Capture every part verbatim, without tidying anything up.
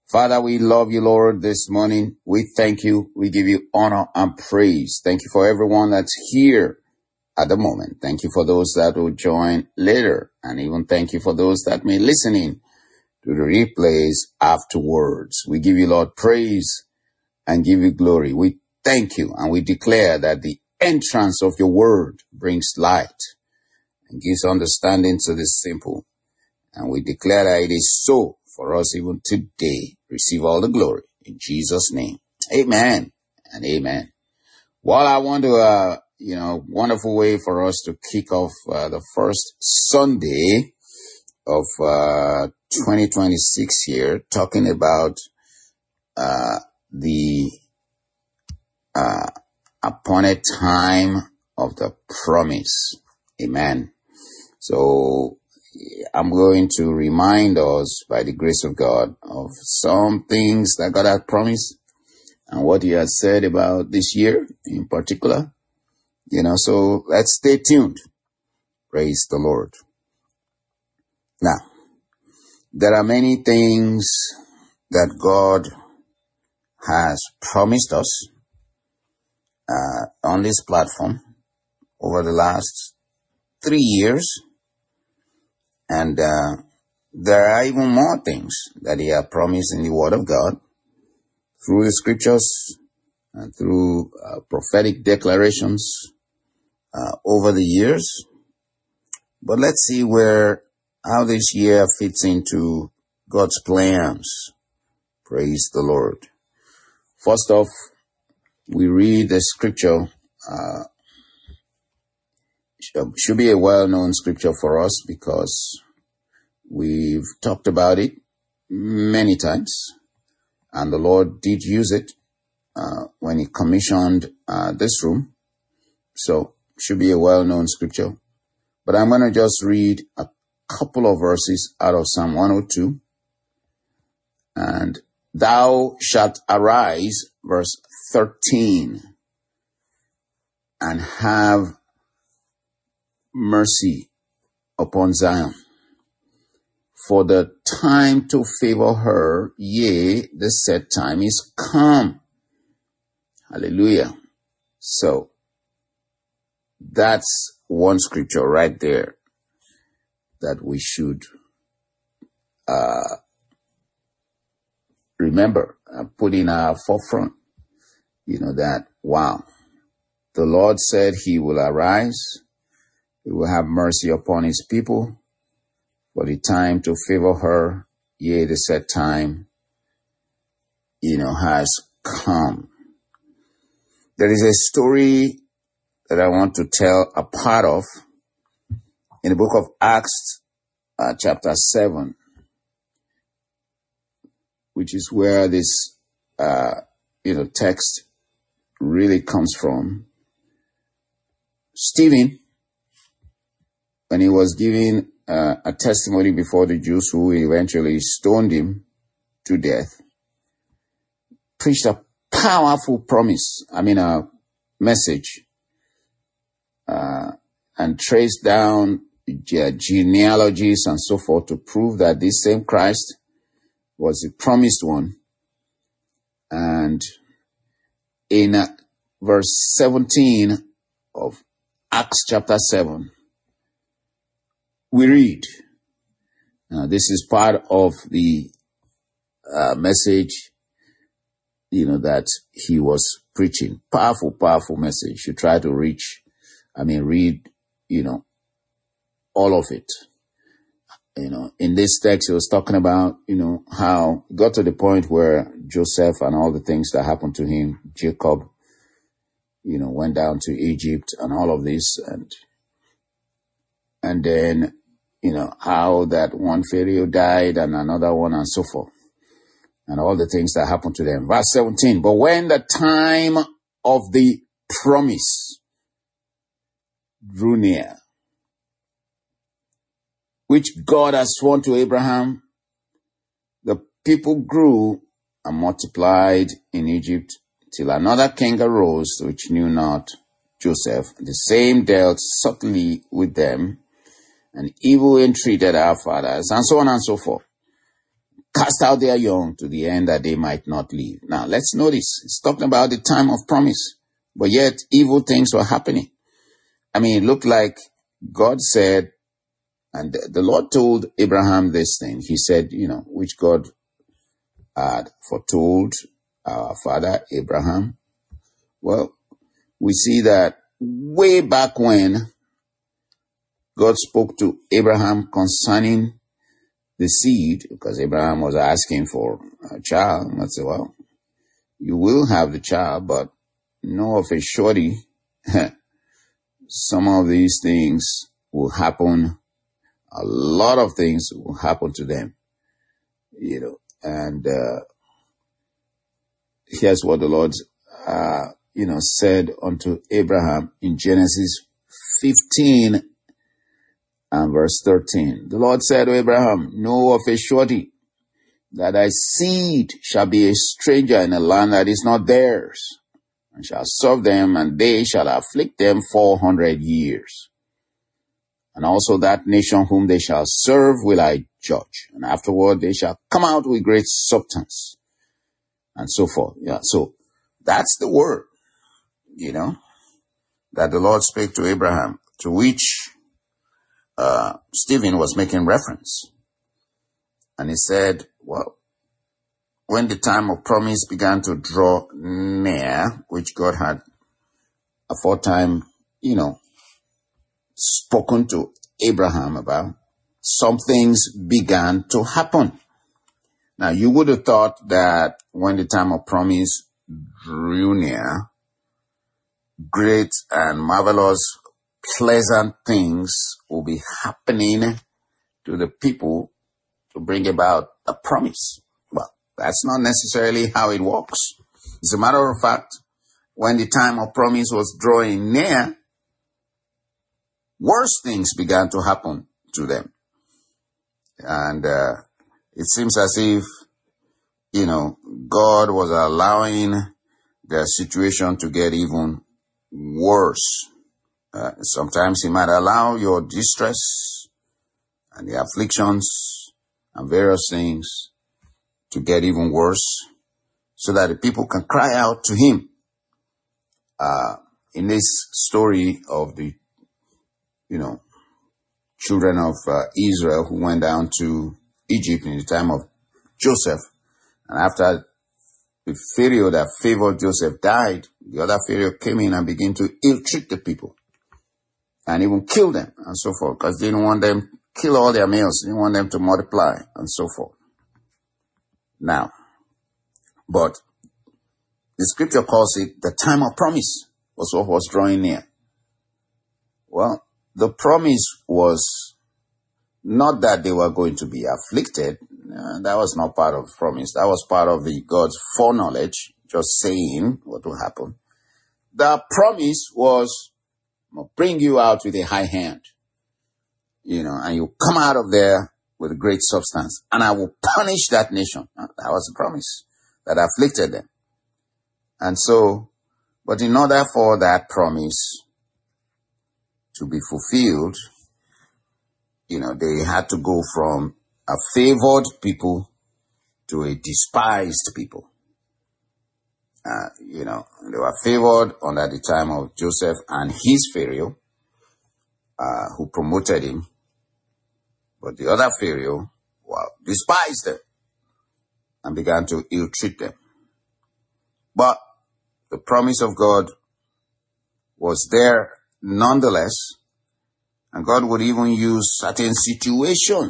Father, we love you, Lord, this morning. We thank you. We give you honor and praise. Thank you for everyone that's here at the moment. Thank you for those that will join later. And even thank you for those that may listen in to the replays afterwards. We give you, Lord, praise and give you glory. We thank you and we declare that the entrance of your word brings light and gives understanding to the simple. And we declare that it is so for us even today. Receive all the glory in Jesus' name. Amen and amen. Well, I want to, uh, you know, wonderful way for us to kick off uh, the first Sunday of uh, twenty twenty-six here, talking about uh, the uh, appointed time of the promise. Amen. So I'm going to remind us by the grace of God of some things that God has promised and what he has said about this year in particular. You know, so let's stay tuned. Praise the Lord. Now, there are many things that God has promised us uh, on this platform over the last three years. And uh, there are even more things that he has promised in the Word of God through the scriptures and through uh, prophetic declarations uh, over the years. But let's see where, how this year fits into God's plans. Praise the Lord. First off, we read the scripture, uh, should be a well-known scripture for us because we've talked about it many times, and the Lord did use it uh, when he commissioned uh, this room. So should be a well-known scripture. But I'm going to just read a couple of verses out of Psalm one oh two. And thou shalt arise, verse thirteen, and have mercy upon Zion. For the time to favor her, yea, the set time is come. Hallelujah. So that's one scripture right there that we should uh, remember and put in our forefront. You know that, wow, the Lord said he will arise. He will have mercy upon his people. For the time to favor her, yea, the set time, you know, has come. There is a story that I want to tell a part of in the book of Acts, uh, chapter seven, which is where this, uh, you know, text really comes from. Stephen, when he was giving uh, a testimony before the Jews who eventually stoned him to death, preached a powerful promise, I mean a message, uh, and traced down ge- genealogies and so forth to prove that this same Christ was the promised one. And in uh, verse seventeen of Acts chapter seven, we read, now this is part of the uh, message, you know, that he was preaching. Powerful, powerful message. You try to reach, I mean, read, you know, all of it. You know, in this text, he was talking about, you know, how it got to the point where Joseph and all the things that happened to him, Jacob, you know, went down to Egypt and all of this. And, and then, you know, how that one Pharaoh died and another one and so forth. And all the things that happened to them. Verse seventeen, but when the time of the promise drew near, which God has sworn to Abraham, the people grew and multiplied in Egypt till another king arose, which knew not Joseph. The same dealt subtly with them, and evil entreated our fathers, and so on and so forth. cast out their young to the end that they might not live. Now, let's notice, it's talking about the time of promise, but yet evil things were happening. I mean, it looked like God said, and the Lord told Abraham this thing. He said, you know, which God had foretold our father Abraham. Well, we see that way back when God spoke to Abraham concerning the seed, because Abraham was asking for a child. And I said, well, you will have the child, but know of a surety, some of these things will happen. A lot of things will happen to them, you know. And uh, here's what the Lord, uh, you know, said unto Abraham in Genesis fifteen and verse thirteen. The Lord said to Abraham, know of a surety that thy seed shall be a stranger in a land that is not theirs, and shall serve them, and they shall afflict them four hundred years. And also that nation whom they shall serve will I judge, and afterward they shall come out with great substance, and so forth. Yeah, so that's the word, you know, that the Lord spake to Abraham, to which uh, Stephen was making reference. And he said, well, when the time of promise began to draw near, which God had aforetime, you know, spoken to Abraham about, some things began to happen. Now, you would have thought that when the time of promise drew near, great and marvelous, pleasant things will be happening to the people to bring about a promise. Well, that's not necessarily how it works. As a matter of fact, when the time of promise was drawing near, worse things began to happen to them. And uh, it seems as if, you know, God was allowing the situation to get even worse. Uh, sometimes he might allow your distress and the afflictions and various things to get even worse so that the people can cry out to him. Uh, in this story of the you know, children of uh, Israel who went down to Egypt in the time of Joseph. And after the Pharaoh that favored Joseph died, the other Pharaoh came in and began to ill-treat the people and even kill them and so forth, because they didn't want them to kill all their males. They didn't want them to multiply and so forth. Now, but the scripture calls it the time of promise was what was drawing near. Well, the promise was not that they were going to be afflicted. Uh, that was not part of the promise. That was part of the God's foreknowledge, just saying what will happen. The promise was, I'm going to bring you out with a high hand, you know, and you come out of there with a great substance, and I will punish that nation. Uh, that was the promise that afflicted them. And so, but in order for that promise to be fulfilled, you know, they had to go from a favored people to a despised people. Uh, you know, they were favored under the time of Joseph and his Pharaoh, uh, who promoted him. But the other Pharaoh, well, despised them and began to ill-treat them. But the promise of God was there nonetheless, and God would even use certain situations,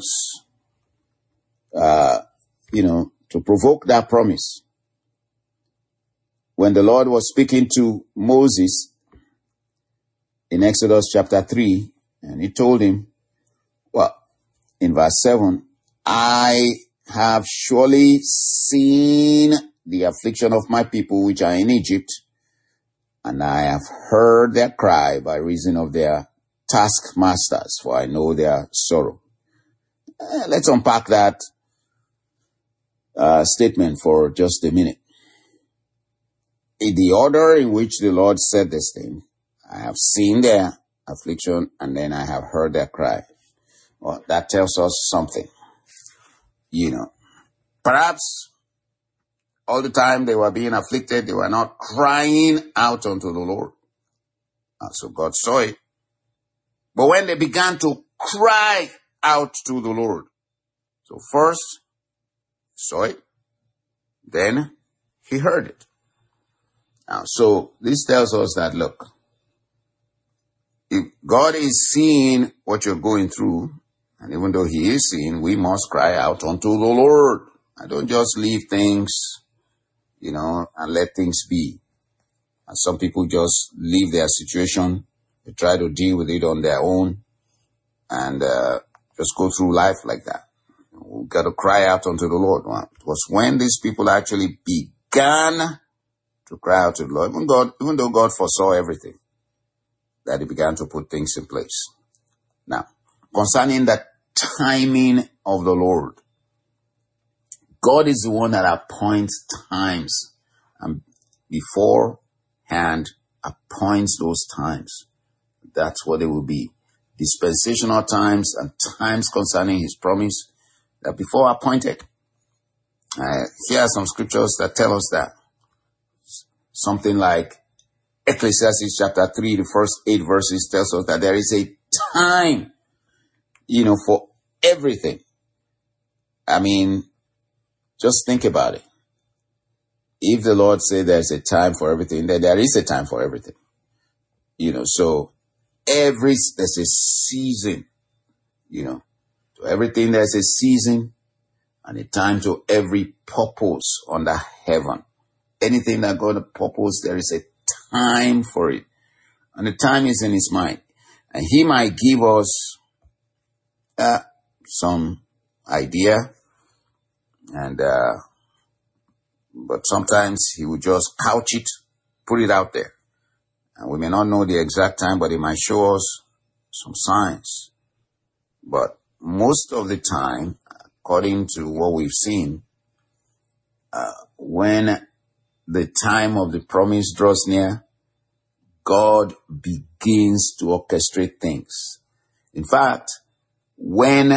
uh, you know, to provoke that promise. When the Lord was speaking to Moses in Exodus chapter three, and he told him, well, in verse seven, I have surely seen the affliction of my people which are in Egypt, and I have heard their cry by reason of their taskmasters, for I know their sorrow. Uh, let's unpack that uh, statement for just a minute. In the order in which the Lord said this thing, I have seen their affliction, and then I have heard their cry. Well, that tells us something. You know, Perhaps all the time they were being afflicted, they were not crying out unto the Lord. And so God saw it. But when they began to cry out to the Lord, so first he saw it, then he heard it. Now, so this tells us that, look, if God is seeing what you're going through, and even though he is seeing, we must cry out unto the Lord. And don't just leave things, you know, and let things be. And some people just leave their situation. They try to deal with it on their own and uh, just go through life like that. We've got to cry out unto the Lord. It was when these people actually began to cry out to the Lord, even, God, even though God foresaw everything, that he began to put things in place. Now, concerning the timing of the Lord, God is the one that appoints times and beforehand appoints those times. That's what it will be. Dispensational times and times concerning his promise that before appointed. Uh, here are some scriptures that tell us that. Something like Ecclesiastes chapter three, the first eight verses tells us that there is a time, you know, for everything. I mean, just think about it. If the Lord said there's a time for everything, then there is a time for everything. You know, so every, there's a season, you know, to everything there's a season and a time to every purpose under heaven. Anything that God purpose, there is a time for it. And the time is in his mind. And he might give us uh, some idea. And, uh, but sometimes he will just couch it, put it out there. And we may not know the exact time, but he might show us some signs. But most of the time, according to what we've seen, uh, when the time of the promise draws near, God begins to orchestrate things. In fact, when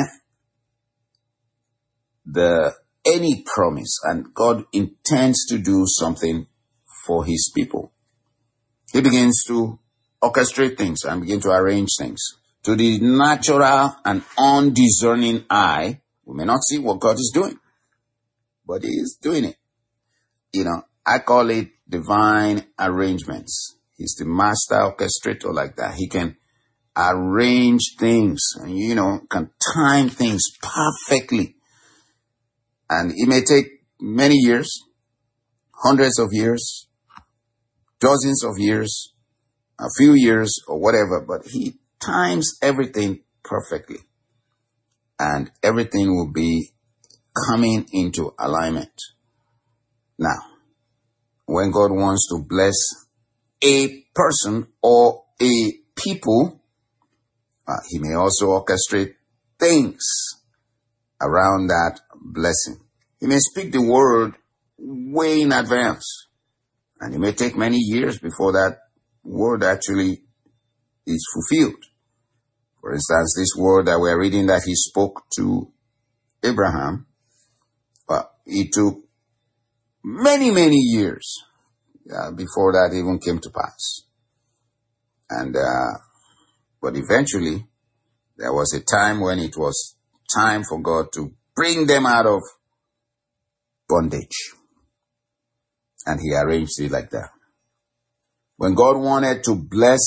the any promise and God intends to do something for his people, he begins to orchestrate things and begin to arrange things. To the natural and undiscerning eye, we may not see what God is doing, but he is doing it. You know, I call it divine arrangements. He's the master orchestrator like that. He can arrange things and, you know, can time things perfectly. And it may take many years, hundreds of years, dozens of years, a few years or whatever, but he times everything perfectly. And everything will be coming into alignment. Now, when God wants to bless a person or a people, uh, he may also orchestrate things around that blessing. He may speak the word way in advance, and it may take many years before that word actually is fulfilled. For instance, this word that we're reading that he spoke to Abraham, uh, it took many, many years uh, before that even came to pass. And, uh, but eventually, there was a time when it was time for God to bring them out of bondage. And he arranged it like that. When God wanted to bless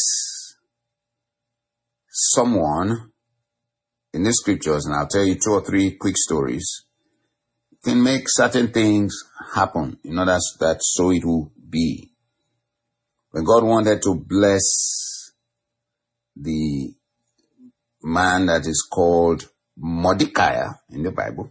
someone in the scriptures, and I'll tell you two or three quick stories, can make certain things happen in order that so it will be. When God wanted to bless the man that is called Mordecai in the Bible,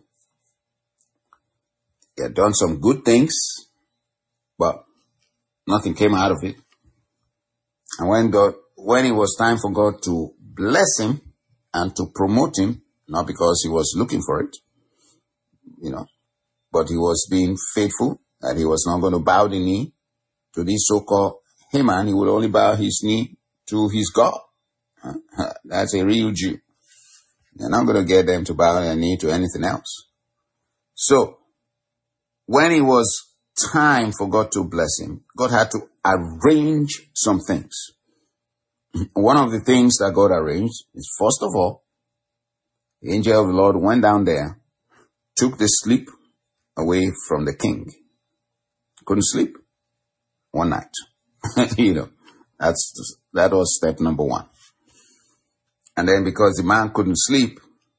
he had done some good things, but nothing came out of it. And when God, when it was time for God to bless him and to promote him, not because he was looking for it, you know, but he was being faithful, that he was not going to bow the knee to this so-called Haman. He would only bow his knee to his God. That's a real Jew. They're not going to get them to bow their knee to anything else. So, when it was time for God to bless him, God had to arrange some things. One of the things that God arranged is, first of all, the angel of the Lord went down there, took the sleep away from the king. Couldn't sleep one night. you know, that's that was step number one. And then because the man couldn't sleep,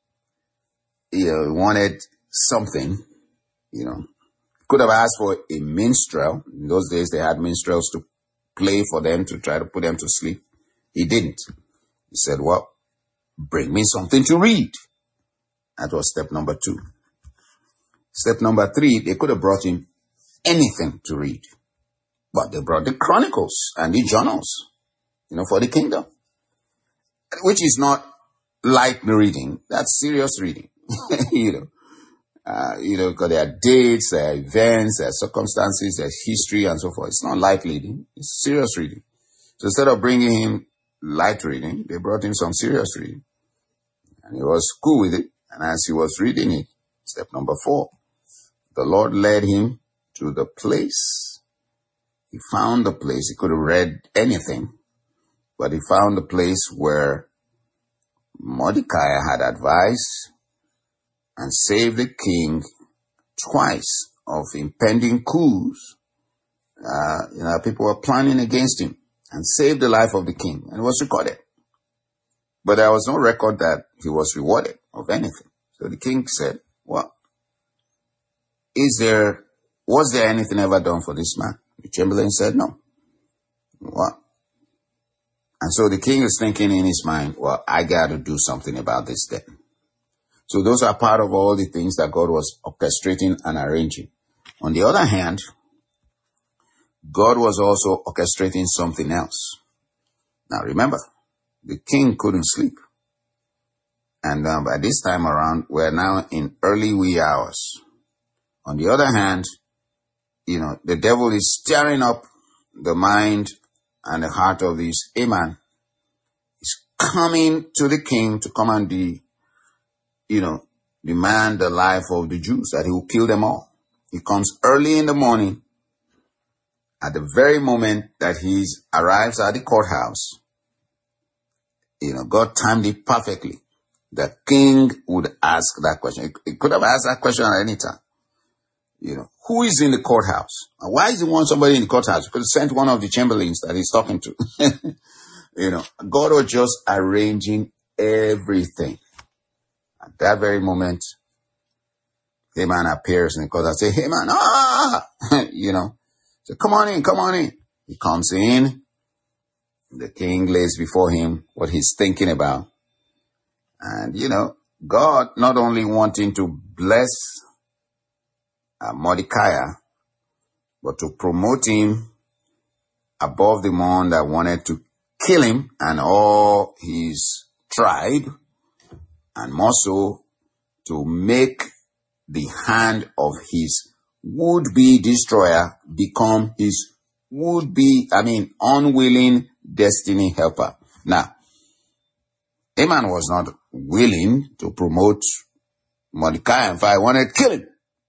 you know, he wanted something, you know, could have asked for a minstrel. In those days, they had minstrels to play for them to try to put them to sleep. He didn't. He said, well, bring me something to read. That was step number two. Step number three, they could have brought him anything to read. But they brought the chronicles and the journals, you know, for the kingdom. Which is not light reading. That's serious reading. you know. Uh, you know, because there are dates, there are events, there are circumstances, there's history and so forth. It's not light reading. It's serious reading. So instead of bringing him light reading, they brought him some serious reading. And he was cool with it. And as he was reading it, step number four, the Lord led him to the place. He found the place. He could have read anything, but he found the place where Mordecai had advised and saved the king twice of impending coups. Uh, you know, people were planning against him, and saved the life of the king. And it was recorded. But there was no record that he was rewarded of anything. So the king said, well, is there, was there anything ever done for this man? The chamberlain said, no. What? And so the king is thinking in his mind, well, I got to do something about this then. So those are part of all the things that God was orchestrating and arranging. On the other hand, God was also orchestrating something else. Now remember, the king couldn't sleep. And um, by this time around, we're now in early wee hours. On the other hand, you know, the devil is stirring up the mind and the heart of this Haman. He's coming to the king to come and de, you know, demand the life of the Jews, that he will kill them all. He comes early in the morning, at the very moment that he arrives at the courthouse. You know, God timed it perfectly. The king would ask that question. He could have asked that question at any time. You know, who is in the courthouse? Why does he want somebody in the courthouse? He could have sent one of the chamberlains that he's talking to. You know, God was just arranging everything. At that very moment, Haman appears in the courthouse. Say, Haman, ah! you know, so come on in, come on in. He comes in. The king lays before him what he's thinking about. And, you know, God not only wanting to bless uh, Mordecai, but to promote him above the one that wanted to kill him and all his tribe, and more so to make the hand of his would-be destroyer become his would-be, I mean, unwilling destiny helper. Now, Haman was not willing to promote Mordecai. In fact, I wanted to kill him.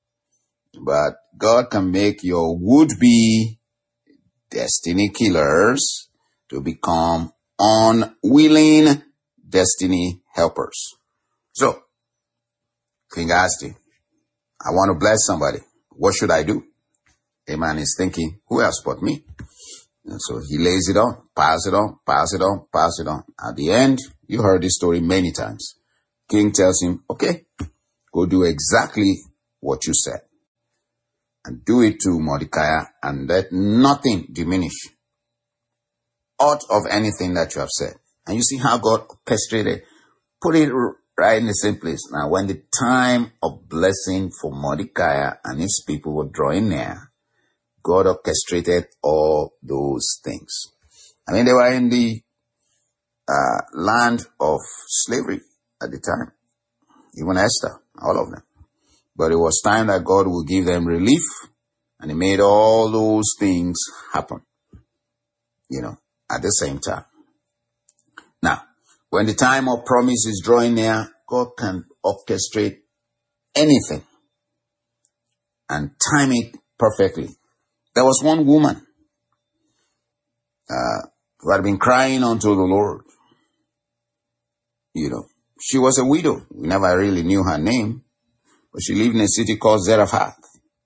But God can make your would-be destiny killers to become unwilling destiny helpers. So, King asked him, I want to bless somebody. What should I do? Haman is thinking, who else but me? And so he lays it on, pass it on, pass it on, pass it on. At the end, you heard this story many times. King tells him, okay, go do exactly what you said. And do it to Mordecai, and let nothing diminish aught of anything that you have said. And you see how God orchestrated, put it right in the same place. Now, when the time of blessing for Mordecai and his people were drawing near, God orchestrated all those things. I mean, they were in the uh, land of slavery at the time. Even Esther, all of them. But it was time that God would give them relief, and he made all those things happen, you know, at the same time. Now, when the time of promise is drawing near, God can orchestrate anything. and time it perfectly. There was one woman uh, who had been crying unto the Lord. You know, she was a widow. We never really knew her name, but she lived in a city called Zarephath.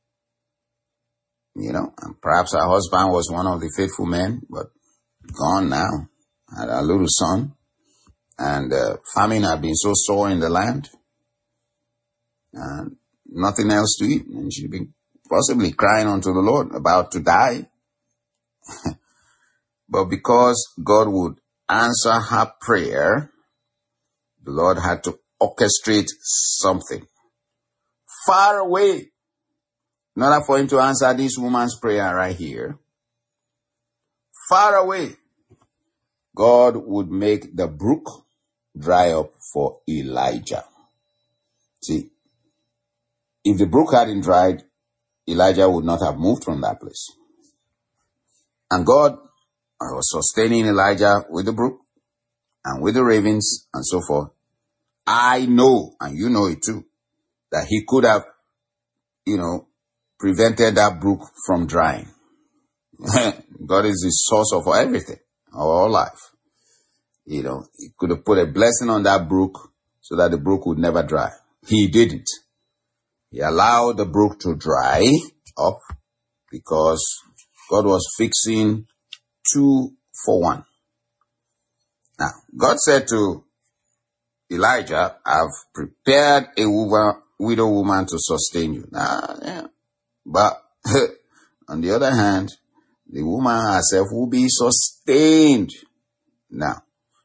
You know, and perhaps her husband was one of the faithful men, but gone now. Had a little son, and uh, famine had been so sore in the land, and nothing else to eat, and she'd been possibly crying unto the Lord, about to die. But because God would answer her prayer, the Lord had to orchestrate something far away in order for him to answer this woman's prayer right here. Far away, God would make the brook dry up for Elijah. See, if the brook hadn't dried, Elijah would not have moved from that place. And God was sustaining Elijah with the brook and with the ravens and so forth. I know, and you know it too, that he could have, you know, prevented that brook from drying. God is the source of everything, of all life. You know, he could have put a blessing on that brook so that the brook would never dry. He didn't. He allowed the brook to dry up because God was fixing two for one. Now, God said to Elijah, I've prepared a woman, widow woman to sustain you. Now, yeah. But on the other hand, the woman herself will be sustained. Now,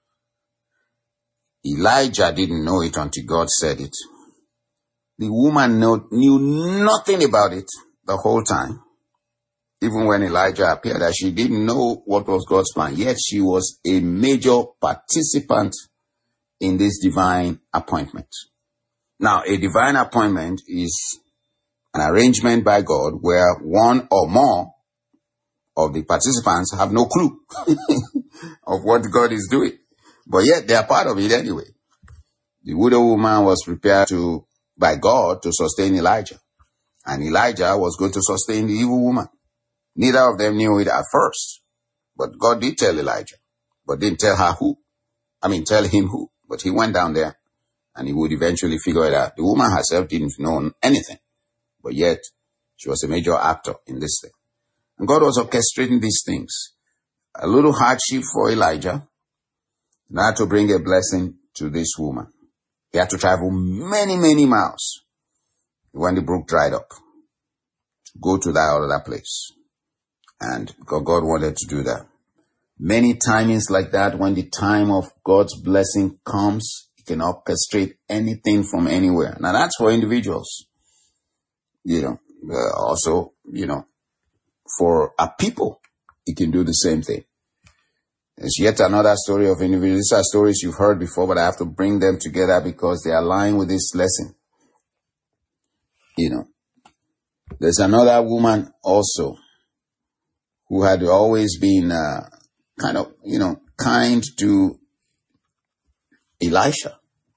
Elijah didn't know it until God said it. The woman know, knew nothing about it the whole time. Even when Elijah appeared, that she didn't know what was God's plan. Yet she was a major participant in this divine appointment. Now, a divine appointment is an arrangement by God where one or more of the participants have no clue of what God is doing. But yet they are part of it anyway. The widow woman was prepared to, by God, to sustain Elijah. And Elijah was going to sustain the evil woman. Neither of them knew it at first. But God did tell Elijah, but didn't tell her who. I mean, tell him who. But he went down there and he would eventually figure it out. The woman herself didn't know anything. But yet, she was a major actor in this thing. And God was orchestrating these things. A little hardship for Elijah, now to bring a blessing to this woman. He had to travel many, many miles when the brook dried up. Go to that other place. And because God wanted to do that. Many timings like that, when the time of God's blessing comes, He can orchestrate anything from anywhere. Now that's for individuals. You know, uh, also, you know, for a people, He can do the same thing. There's yet another story of individuals. These are stories you've heard before, but I have to bring them together because they align with this lesson. You know, there's another woman also who had always been uh, kind of, you know, kind to Elisha.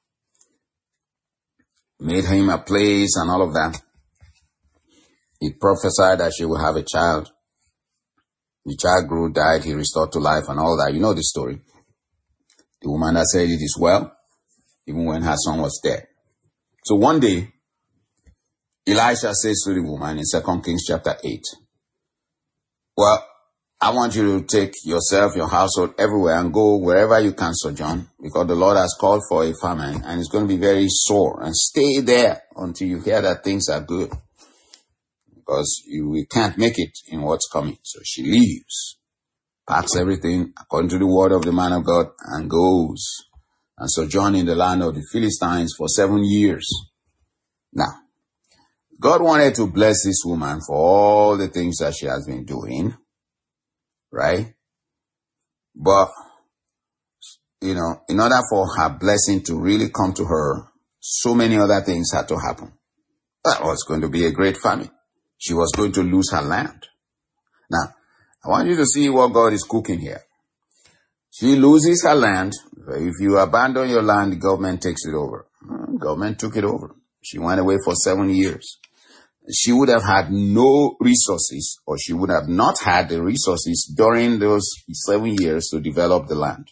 Made him a place and all of that. He prophesied that she would have a child. The child grew, died, he restored to life and all that. You know the story. The woman that said it is well, even when her son was dead. So one day, Elisha says to the woman in Second Kings chapter eight, well, I want you to take yourself, your household, everywhere and go wherever you can sojourn because the Lord has called for a famine and it's going to be very sore. And stay there until you hear that things are good. Because you we can't make it in what's coming. So she leaves, packs everything according to the word of the man of God, and goes and sojourn in the land of the Philistines for seven years. Now, God wanted to bless this woman for all the things that she has been doing, right? But, you know, in order for her blessing to really come to her, so many other things had to happen. That was going to be a great famine. She was going to lose her land. Now, I want you to see what God is cooking here. She loses her land. If you abandon your land, the government takes it over. The government took it over. She went away for seven years. she would have had no resources, or she would have not had the resources during those seven years to develop the land.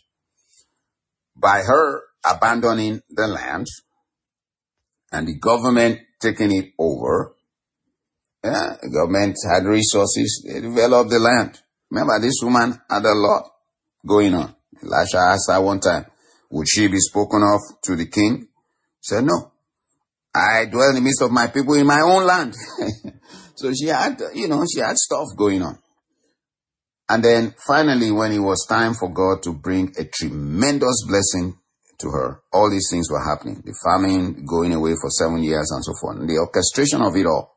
By her abandoning the land and the government taking it over, yeah, the government had resources, they developed the land. Remember, this woman had a lot going on. Elisha asked her one time, would she be spoken of to the king? She said, no. I dwell in the midst of my people in my own land. So she had, you know, she had stuff going on. And then finally, when it was time for God to bring a tremendous blessing to her, all these things were happening. The famine, going away for seven years and so forth, and the orchestration of it all.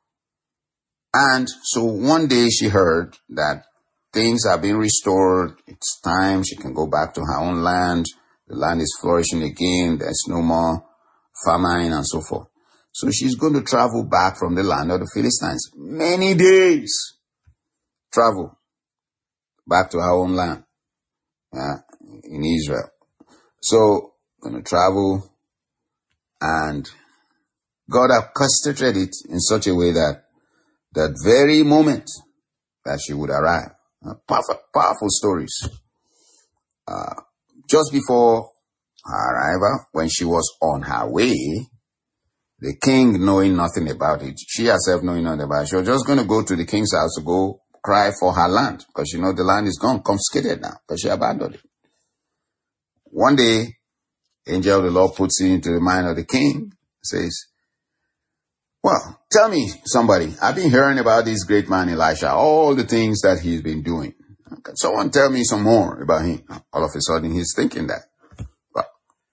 And so one day she heard that things are being restored. It's time she can go back to her own land. The land is flourishing again. There's no more famine and so forth. So she's going to travel back from the land of the Philistines. Many days travel back to her own land, uh, in Israel. So going to travel, and God orchestrated it in such a way that that very moment that she would arrive, uh, powerful, powerful stories. Uh, just before her arrival, when she was on her way, the king knowing nothing about it, she herself knowing nothing about it, she was just going to go to the king's house to go cry for her land, because you know the land is gone, confiscated now, because she abandoned it. One day, angel of the Lord puts it into the mind of the king, says, well, tell me, somebody, I've been hearing about this great man Elisha, all the things that he's been doing. Can someone tell me some more about him? All of a sudden, he's thinking that. Well,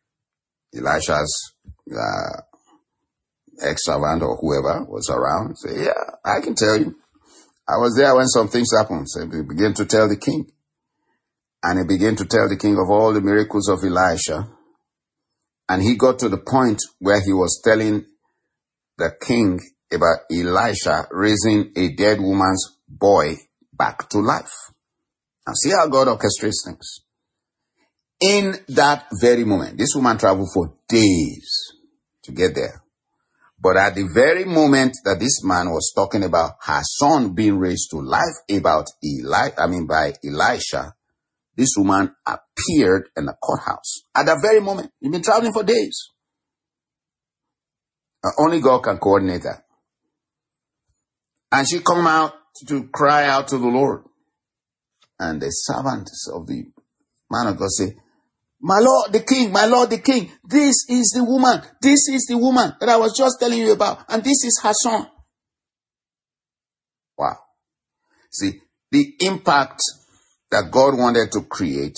Elisha's uh, ex-servant or whoever was around, say, yeah, I can tell you. I was there when some things happened. So he began to tell the king. And he began to tell the king of all the miracles of Elisha. And he got to the point where he was telling the king about Elisha raising a dead woman's boy back to life. Now see how God orchestrates things. In that very moment, this woman traveled for days to get there. But at the very moment that this man was talking about her son being raised to life about Eli, I mean by Elisha, this woman appeared in the courthouse. At that very moment, he'd been traveling for days. Uh, only God can coordinate that. And she come out to cry out to the Lord. And the servants of the man of God say, my Lord the king, my Lord the king, this is the woman, this is the woman that I was just telling you about, and this is her son. Wow. See, the impact that God wanted to create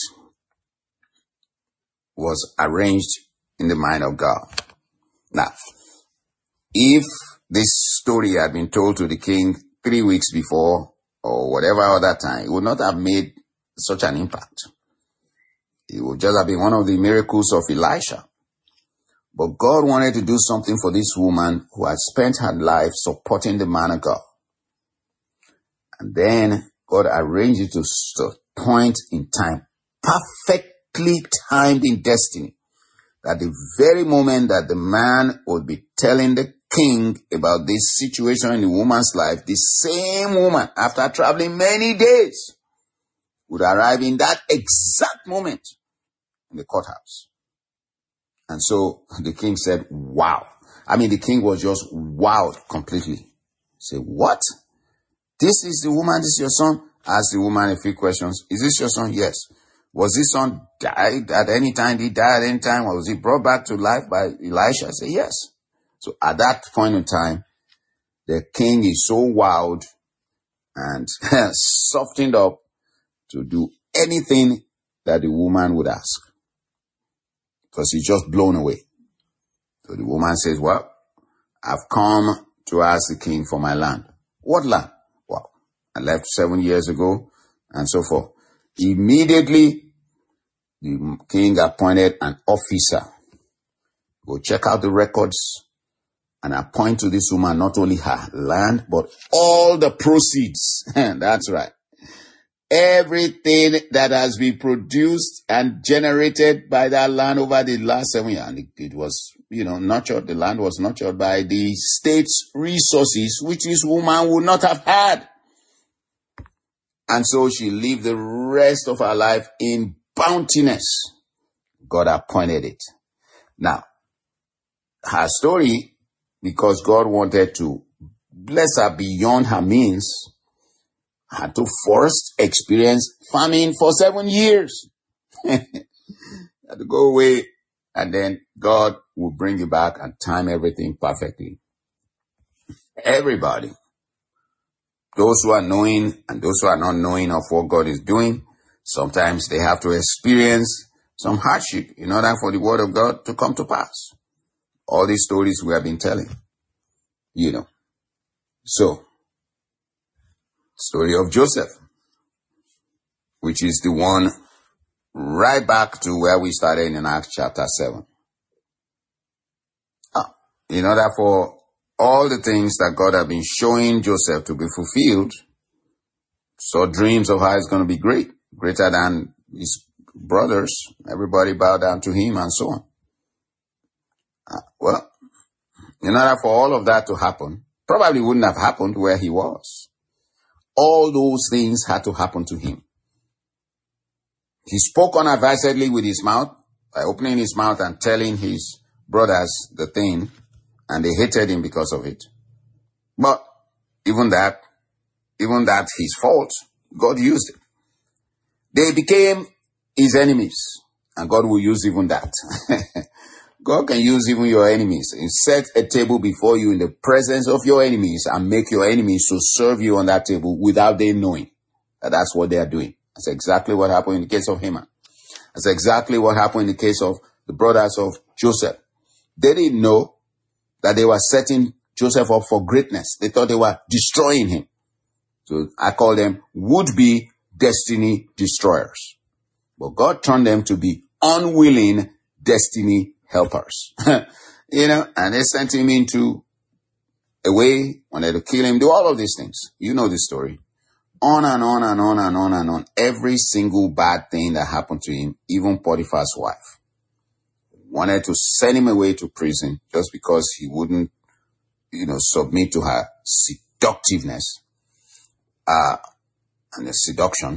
was arranged in the mind of God. Now, if this story had been told to the king three weeks before or whatever other time, it would not have made such an impact. It would just have been one of the miracles of Elisha. But God wanted to do something for this woman who had spent her life supporting the man of God. And then God arranged it to a point in time, perfectly timed in destiny, that the very moment that the man would be telling the king about this situation in the woman's life, the same woman, after traveling many days, would arrive in that exact moment in the courthouse. And so the king said, wow. I mean, the king was just wowed completely. He said, what? This is the woman, this is your son? Asked the woman a few questions. Is this your son? Yes. Was this son died at any time? Did he die at any time? Or was he brought back to life by Elisha? I said, yes. So at that point in time, the king is so wowed and softened up to do anything that the woman would ask, because he's just blown away. So the woman says, well, I've come to ask the king for my land. What land? Well, I left seven years ago and so forth. Immediately, the king appointed an officer. Go check out the records and appoint to this woman not only her land, but all the proceeds. That's right. Everything that has been produced and generated by that land over the last seven years. And it, it was, you know, nurtured, the land was nurtured by the state's resources, which this woman would not have had. And so she lived the rest of her life in bountiness. God appointed it. Now, her story, because God wanted to bless her beyond her means, had to first experience famine for seven years. Had to go away, and then God will bring you back and time everything perfectly. Everybody, those who are knowing and those who are not knowing of what God is doing, sometimes they have to experience some hardship in order for the word of God to come to pass. All these stories we have been telling, you know. So, story of Joseph, which is the one right back to where we started in Acts chapter seven. Ah, in order for all the things that God had been showing Joseph to be fulfilled, saw dreams of how it's going to be great, greater than his brothers. Everybody bowed down to him and so on. Uh, well, in order for all of that to happen, probably wouldn't have happened where he was. All those things had to happen to him. He spoke unadvisedly with his mouth, by opening his mouth and telling his brothers the thing, and they hated him because of it. But even that, even that his fault, God used it. They became his enemies, and God will use even that. God can use even your enemies. He set a table before you in the presence of your enemies and make your enemies to serve you on that table without them knowing that that's what they are doing. That's exactly what happened in the case of Haman. That's exactly what happened in the case of the brothers of Joseph. They didn't know that they were setting Joseph up for greatness. They thought they were destroying him. So I call them would-be destiny destroyers. But God turned them to be unwilling destiny helpers. You know, and they sent him into a way, wanted to kill him, do all of these things. You know the story. On and on and on and on and on. Every single bad thing that happened to him, even Potiphar's wife, wanted to send him away to prison just because he wouldn't, you know, submit to her seductiveness, uh, and the seduction.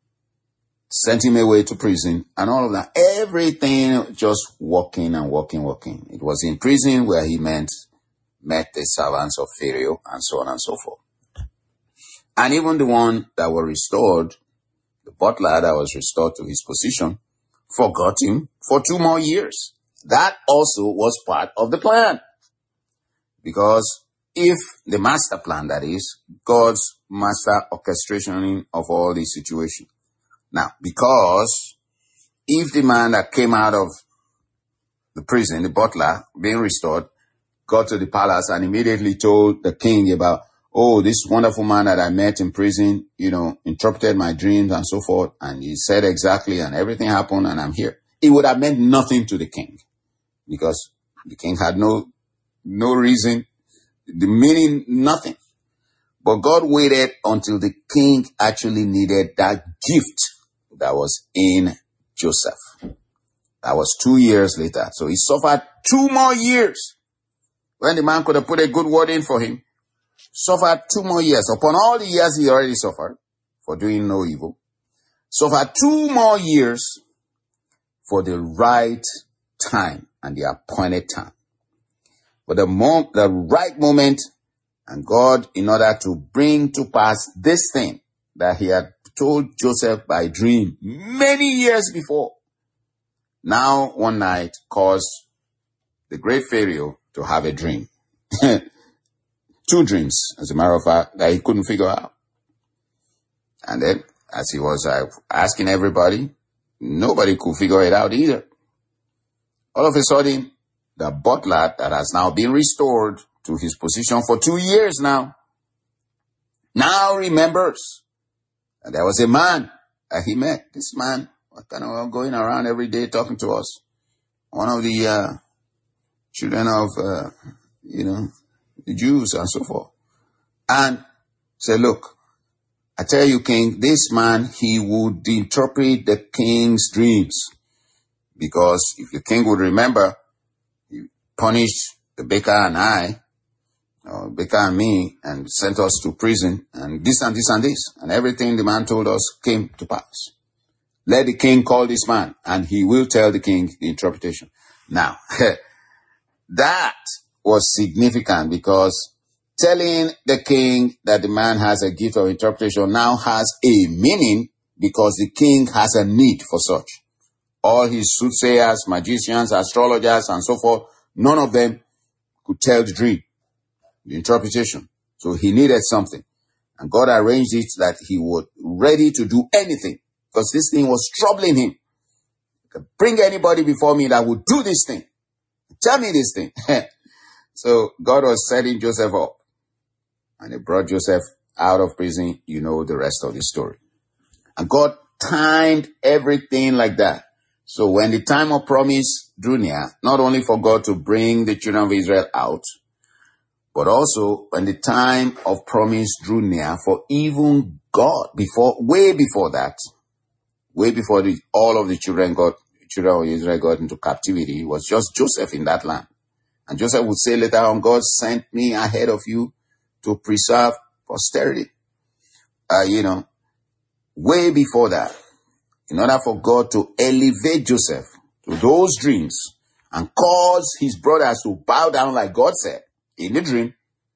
Sent him away to prison and all of that. Everything just walking and walking, walking. It was in prison where he met, met the servants of Pharaoh and so on and so forth. And even the one that was restored, the butler that was restored to his position, forgot him for two more years. That also was part of the plan. Because if the master plan, that is, God's master orchestration of all these situations. Now, because if the man that came out of the prison, the butler, being restored, got to the palace and immediately told the king about, oh, this wonderful man that I met in prison, you know, interpreted my dreams and so forth, and he said exactly, and everything happened, and I'm here. It would have meant nothing to the king, because the king had no, no reason, the meaning, nothing. But God waited until the king actually needed that gift that was in Joseph. That was two years later. So he suffered two more years. When the man could have put a good word in for him, suffered two more years. Upon all the years he already suffered for doing no evil, suffered two more years for the right time and the appointed time. But the, mo- the right moment, and God, in order to bring to pass this thing that he had told Joseph by dream many years before, now one night caused the great Pharaoh to have a dream. Two dreams, as a matter of fact, that he couldn't figure out. And then, as he was uh, asking everybody, nobody could figure it out either. All of a sudden, the butler that has now been restored to his position for two years now, now remembers that there was a man that he met. This man was kind of going around every day talking to us. One of the uh, children of, uh, you know, the Jews and so forth. And said, look, I tell you, king, this man, he would interpret the king's dreams. Because if the king would remember, punished the baker and I, or baker and me, and sent us to prison, and this and this and this. And everything the man told us came to pass. Let the king call this man, and he will tell the king the interpretation. Now, that was significant because telling the king that the man has a gift of interpretation now has a meaning because the king has a need for such. All his soothsayers, magicians, astrologers, and so forth, none of them could tell the dream, the interpretation. So he needed something. And God arranged it that he was ready to do anything because this thing was troubling him. Bring anybody before me that would do this thing. Tell me this thing. So God was setting Joseph up. And he brought Joseph out of prison. You know the rest of the story. And God timed everything like that. So when the time of promise drew near, not only for God to bring the children of Israel out, but also when the time of promise drew near for even God, before, way before that, way before the, all of the children got, children of Israel got into captivity, it was just Joseph in that land. And Joseph would say later on, God sent me ahead of you to preserve posterity. Uh, you know, way before that, in order for God to elevate Joseph to those dreams and cause his brothers to bow down like God said in the dream,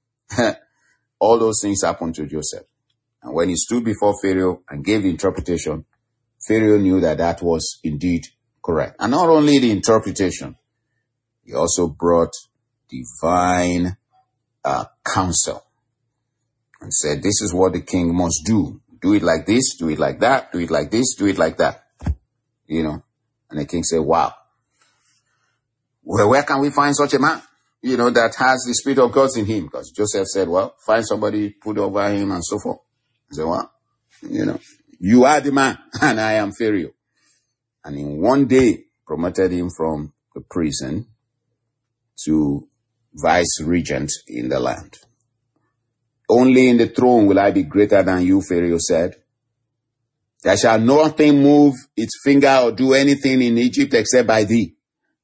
all those things happened to Joseph. And when he stood before Pharaoh and gave the interpretation, Pharaoh knew that that was indeed correct. And not only the interpretation, he also brought divine uh, counsel and said, this is what the king must do. Do it like this, do it like that, do it like this, do it like that. You know, and the king said, wow, well, where can we find such a man, you know, that has the Spirit of God in him? Because Joseph said, well, find somebody, put over him and so forth. He said, well, you know, you are the man and I am Pharaoh. And in one day promoted him from the prison to vice regent in the land. Only in the throne will I be greater than you, Pharaoh said. There shall nothing move its finger or do anything in Egypt except by thee.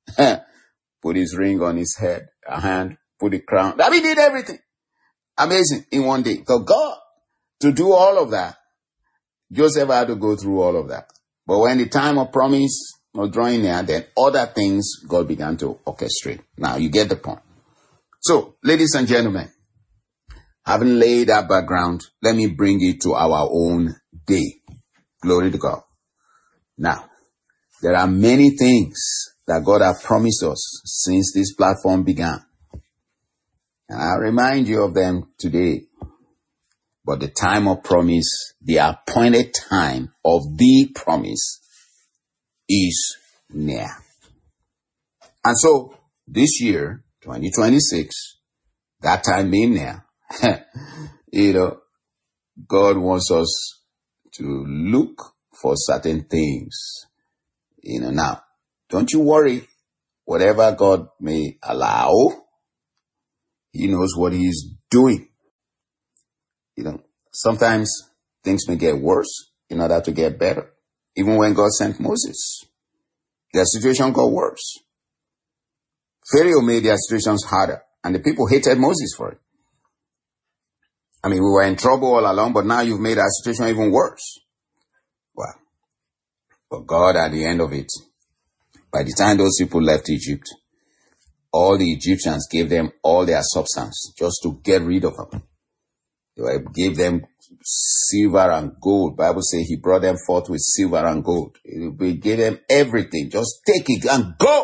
Put his ring on his head, a hand, put the crown. That he did everything. Amazing in one day. So God, to do all of that, Joseph had to go through all of that. But when the time of promise was drawing near, then other things God began to orchestrate. Now you get the point. So, ladies and gentlemen, having laid that background, let me bring it to our own day. Glory to God. Now, there are many things that God has promised us since this platform began. And I remind you of them today. But the time of promise, the appointed time of the promise is near. And so, this year, twenty twenty-six, that time being near, you know, God wants us to look for certain things. You know, now, don't you worry. Whatever God may allow, he knows what he's doing. You know, sometimes things may get worse in order to get better. Even when God sent Moses, their situation got worse. Pharaoh made their situations harder, and the people hated Moses for it. I mean, we were in trouble all along, but now you've made our situation even worse. Well, but God, at the end of it, by the time those people left Egypt, all the Egyptians gave them all their substance just to get rid of them. They gave them silver and gold. Bible says he brought them forth with silver and gold. He gave them everything. Just take it and go.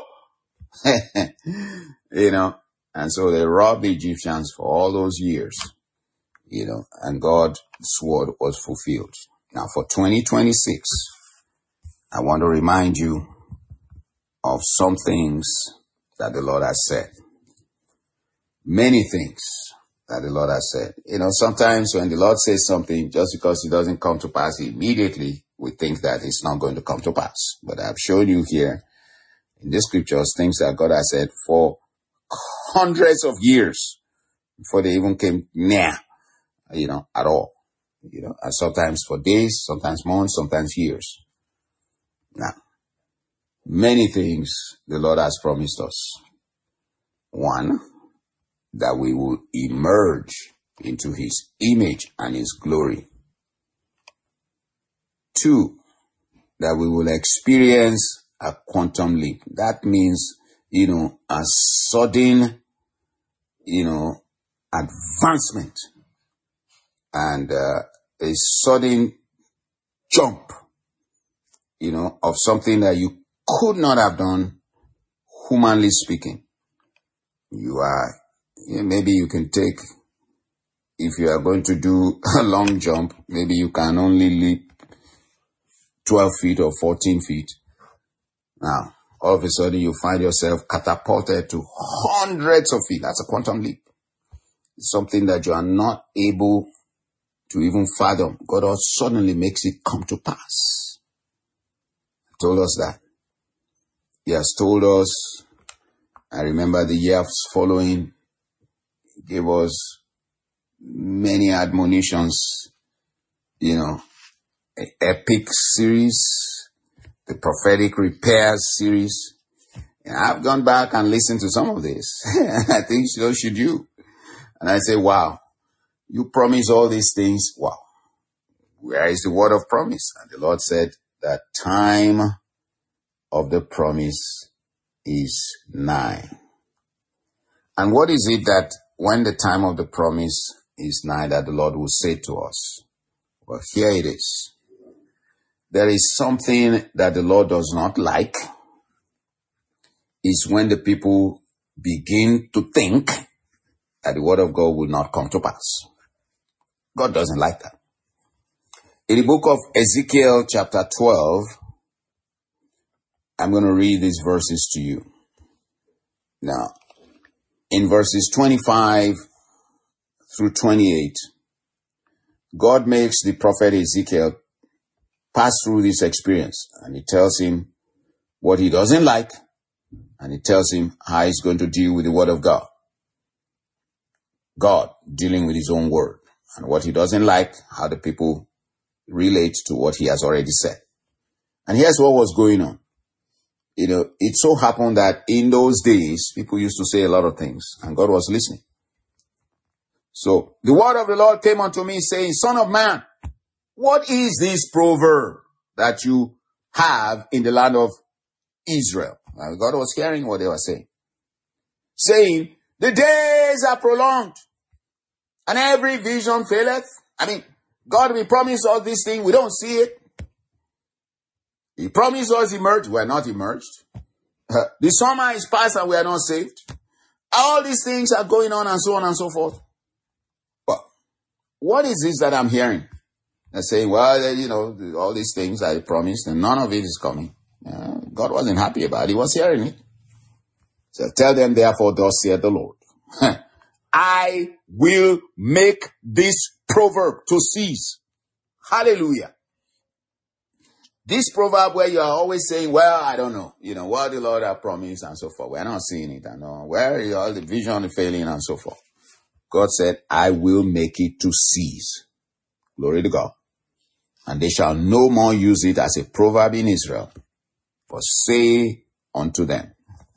You know, and so they robbed the Egyptians for all those years, you know, and God's word was fulfilled. Now for twenty twenty-six, I want to remind you of some things that the Lord has said. Many things that the Lord has said. You know, sometimes when the Lord says something, just because it doesn't come to pass immediately, we think that it's not going to come to pass. But I've shown you here in the scriptures things that God has said for hundreds of years before they even came near, you know, at all. You know, and sometimes for days, sometimes months, sometimes years. Now, many things the Lord has promised us. One, that we will emerge into his image and his glory. Two, that we will experience a quantum leap. That means, you know, a sudden, you know, advancement and uh, a sudden jump, you know, of something that you could not have done, humanly speaking. You are, you know, maybe you can take, if you are going to do a long jump, maybe you can only leap twelve feet or fourteen feet. Now, all of a sudden you find yourself catapulted to hundreds of feet. That's a quantum leap. It's something that you are not able to even fathom. God all suddenly makes it come to pass. He told us that. He has told us, I remember the years following, he gave us many admonitions, you know, an epic series, the prophetic repair series. And I've gone back and listened to some of this. I think so should you. And I say, wow, you promise all these things. Wow. Where is the word of promise? And the Lord said that time of the promise is nigh. And what is it that when the time of the promise is nigh that the Lord will say to us? Well, here it is. There is something that the Lord does not like. Is when the people begin to think that the word of God will not come to pass. God doesn't like that. In the book of Ezekiel chapter twelve, I'm going to read these verses to you. Now, in verses twenty-five through twenty-eight, God makes the prophet Ezekiel pass through this experience, and he tells him what he doesn't like, and he tells him how he's going to deal with the word of God. God dealing with his own word, and what he doesn't like, how the people relate to what he has already said. And here's what was going on. You know, it so happened that in those days, people used to say a lot of things, and God was listening. So the word of the Lord came unto me saying, Son of man, what is this proverb that you have in the land of Israel? And God was hearing what they were saying. Saying, the days are prolonged, and every vision faileth. I mean, God will promise us this thing, we don't see it. He promised us emerge, we are not emerged. Uh, the summer is past and we are not saved. All these things are going on and so on and so forth. But what is this that I'm hearing? They're saying, well, you know, all these things I promised and none of it is coming. Uh, God wasn't happy about it. He was hearing it. So tell them, therefore, thus saith the Lord, I will make this proverb to cease. Hallelujah. This proverb where you are always saying, well, I don't know, you know, what the Lord has promised and so forth. We're not seeing it. I know where is all the vision failing and so forth. God said, I will make it to cease. Glory to God. And they shall no more use it as a proverb in Israel, but say unto them,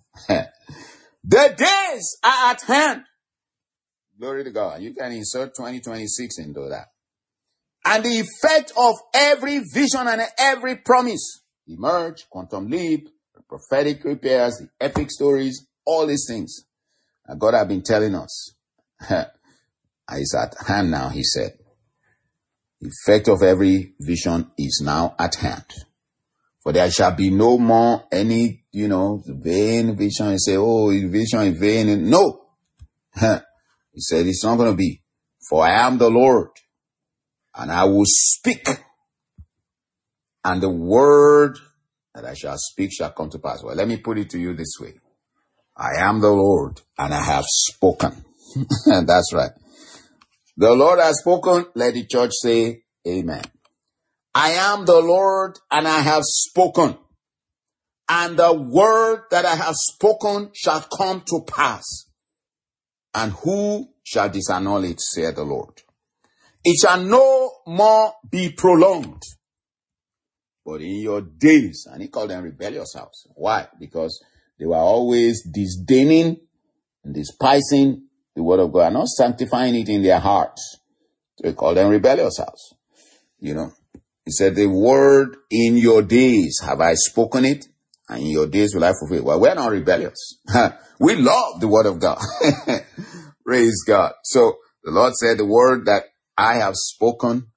the days are at hand. Glory to God. You can insert twenty twenty-six into that. And the effect of every vision and every promise, emerge, quantum leap, the prophetic repairs, the epic stories, all these things that God has been telling us is at hand now, he said. The effect of every vision is now at hand. For there shall be no more any, you know, vain vision. You say, oh, vision is vain. No. He said, it's not going to be. For I am the Lord, and I will speak, and the word that I shall speak shall come to pass. Well, let me put it to you this way. I am the Lord, and I have spoken. That's right. The Lord has spoken. Let the church say amen. I am the Lord, and I have spoken, and the word that I have spoken shall come to pass. And who shall disannul it, saith the Lord? It shall no more be prolonged. But in your days, and he called them rebellious house. Why? Because they were always disdaining and despising the word of God, and not sanctifying it in their hearts. So he called them rebellious house. You know, he said, the word in your days have I spoken it, and in your days will I fulfill. Well, we're not rebellious. We love the word of God. Praise God. So the Lord said, the word that I have spoken,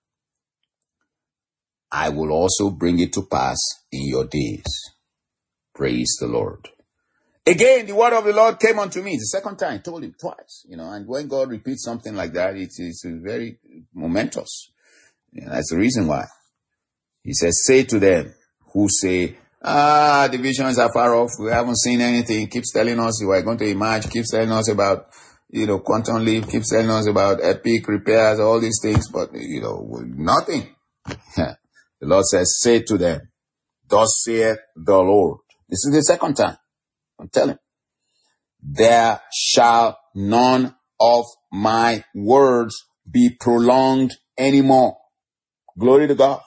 I will also bring it to pass in your days. Praise the Lord. Again, the word of the Lord came unto me. The second time, I told him twice, you know, and when God repeats something like that, it is very momentous. You know, that's the reason why. He says, say to them who say, ah, the visions are far off. We haven't seen anything. Keeps telling us we're going to emerge. Keeps telling us about, you know, quantum leap. Keeps telling us about epic repairs, all these things, but, you know, nothing. The Lord says, say to them, thus saith the Lord. This is the second time. I'm telling you. There shall none of my words be prolonged anymore. Glory to God.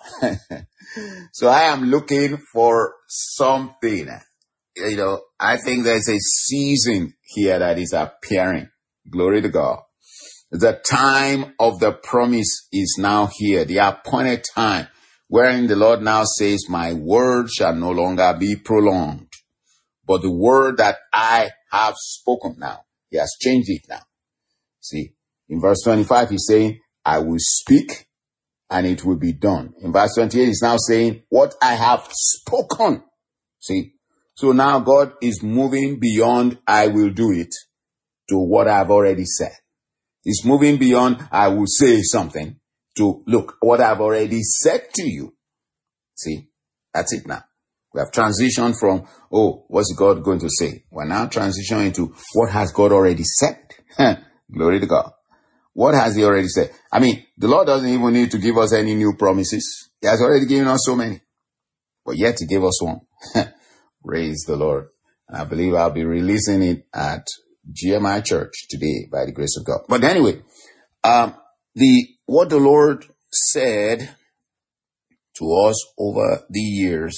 So I am looking for something. You know, I think there's a season here that is appearing. Glory to God. The time of the promise is now here. The appointed time wherein the Lord now says, my word shall no longer be prolonged. But the word that I have spoken now, he has changed it now. See, in verse twenty-five, he's saying, I will speak and it will be done. In verse twenty-eight, he's now saying, what I have spoken. See, so now God is moving beyond, I will do it, to what I've already said. He's moving beyond, I will say something, to look, what I've already said to you. See, that's it now. We have transitioned from, oh, what's God going to say? We're now transitioning into what has God already said. Glory to God. What has he already said? I mean, the Lord doesn't even need to give us any new promises. He has already given us so many. But yet he gave us one. Praise the Lord. And I believe I'll be releasing it at G M I Church today by the grace of God. But anyway, um, the what the Lord said to us over the years,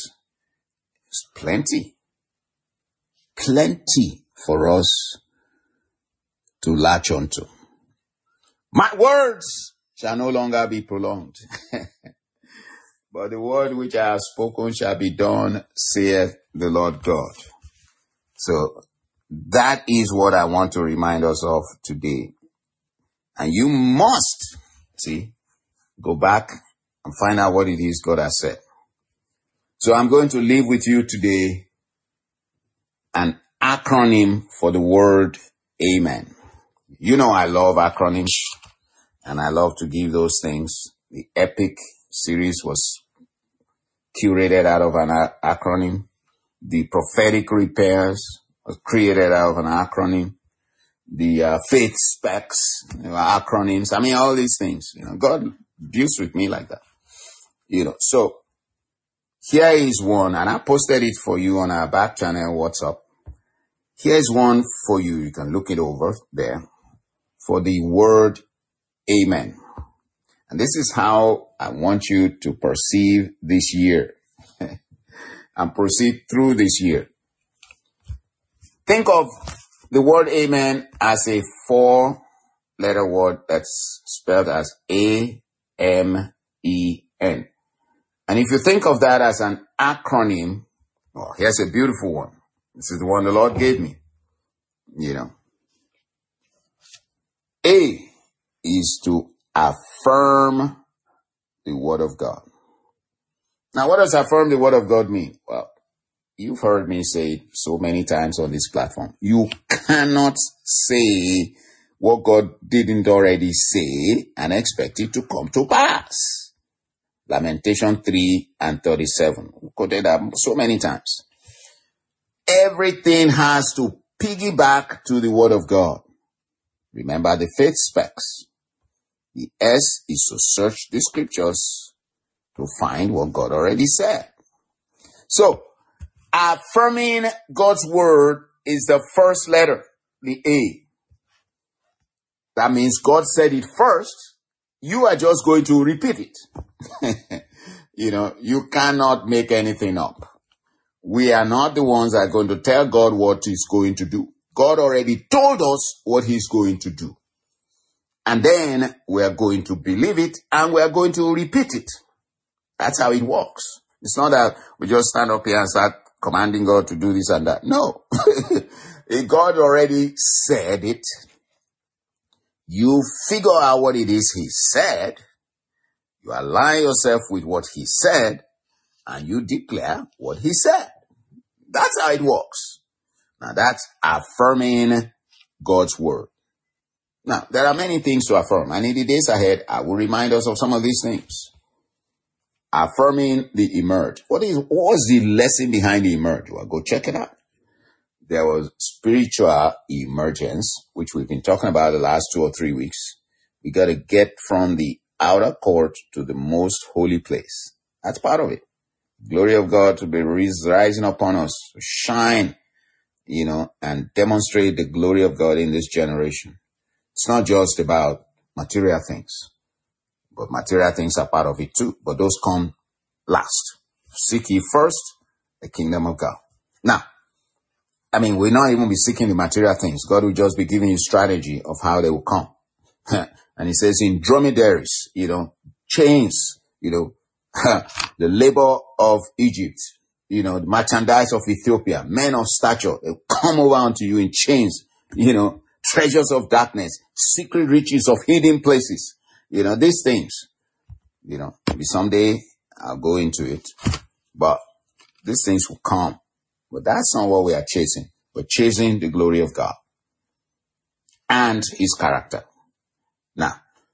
plenty, plenty for us to latch onto. My words shall no longer be prolonged, but the word which I have spoken shall be done, saith the Lord God. So that is what I want to remind us of today. And you must, see, go back and find out what it is God has said. So I'm going to leave with you today an acronym for the word Amen. You know I love acronyms and I love to give those things. The EPIC series was curated out of an a- acronym. The prophetic repairs was created out of an acronym. The uh, faith specs, you know, acronyms. I mean, all these things. You know, God deals with me like that. You know, so here is one, and I posted it for you on our back channel WhatsApp. Here's one for you. You can look it over there for the word Amen. And this is how I want you to perceive this year and proceed through this year. Think of the word Amen as a four-letter word that's spelled as A M E N. And if you think of that as an acronym, oh, here's a beautiful one. This is the one the Lord gave me. You know, A is to affirm the word of God. Now, what does affirm the word of God mean? Well, you've heard me say it so many times on this platform. You cannot say what God didn't already say and expect it to come to pass. Lamentation three and thirty-seven. We quoted that so many times. Everything has to piggyback to the word of God. Remember the faith specs. The S is to search the scriptures to find what God already said. So, affirming God's word is the first letter, the A. That means God said it first. You are just going to repeat it. You know, you cannot make anything up. We are not the ones that are going to tell God what he's going to do. God already told us what he's going to do. And then we are going to believe it and we are going to repeat it. That's how it works. It's not that we just stand up here and start commanding God to do this and that. No. If God already said it, you figure out what it is he said, you align yourself with what he said, and you declare what he said. That's how it works. Now that's affirming God's word. Now, there are many things to affirm, and in the days ahead, I will remind us of some of these things. Affirming the emerge. What is, what was the lesson behind the emerge? Well, go check it out. There was spiritual emergence, which we've been talking about the last two or three weeks. We got to get from the outer court to the most holy place. That's part of it. Glory of God to be rising upon us, to shine, you know, and demonstrate the glory of God in this generation. It's not just about material things, but material things are part of it too. But those come last. Seek ye first the kingdom of God. Now, I mean, we'll not even be seeking the material things. God will just be giving you strategy of how they will come. And he says in dromedaries, you know, chains, you know, the labor of Egypt, you know, the merchandise of Ethiopia, men of stature, they'll come over unto you in chains, you know, treasures of darkness, secret riches of hidden places, you know, these things, you know, maybe someday I'll go into it, but these things will come. But that's not what we are chasing. We're chasing the glory of God and his character. Now,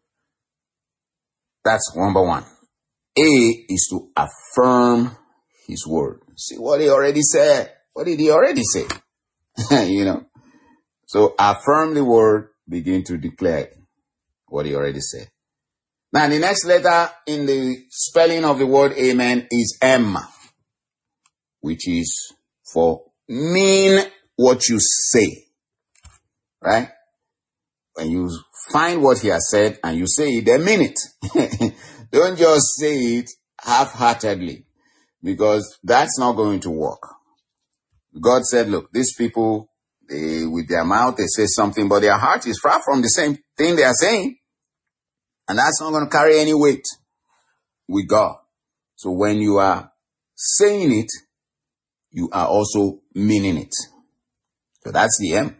that's number one. A is to affirm his word. See what he already said. What did he already say? You know. So affirm the word, begin to declare what he already said. Now the next letter in the spelling of the word amen is M, which is for mean what you say. Right? When you find what he has said and you say it, then mean it. Don't just say it half-heartedly, because that's not going to work. God said, look, these people, they, with their mouth, they say something, but their heart is far from the same thing they are saying. And that's not going to carry any weight with God. So when you are saying it, you are also meaning it. So that's the M.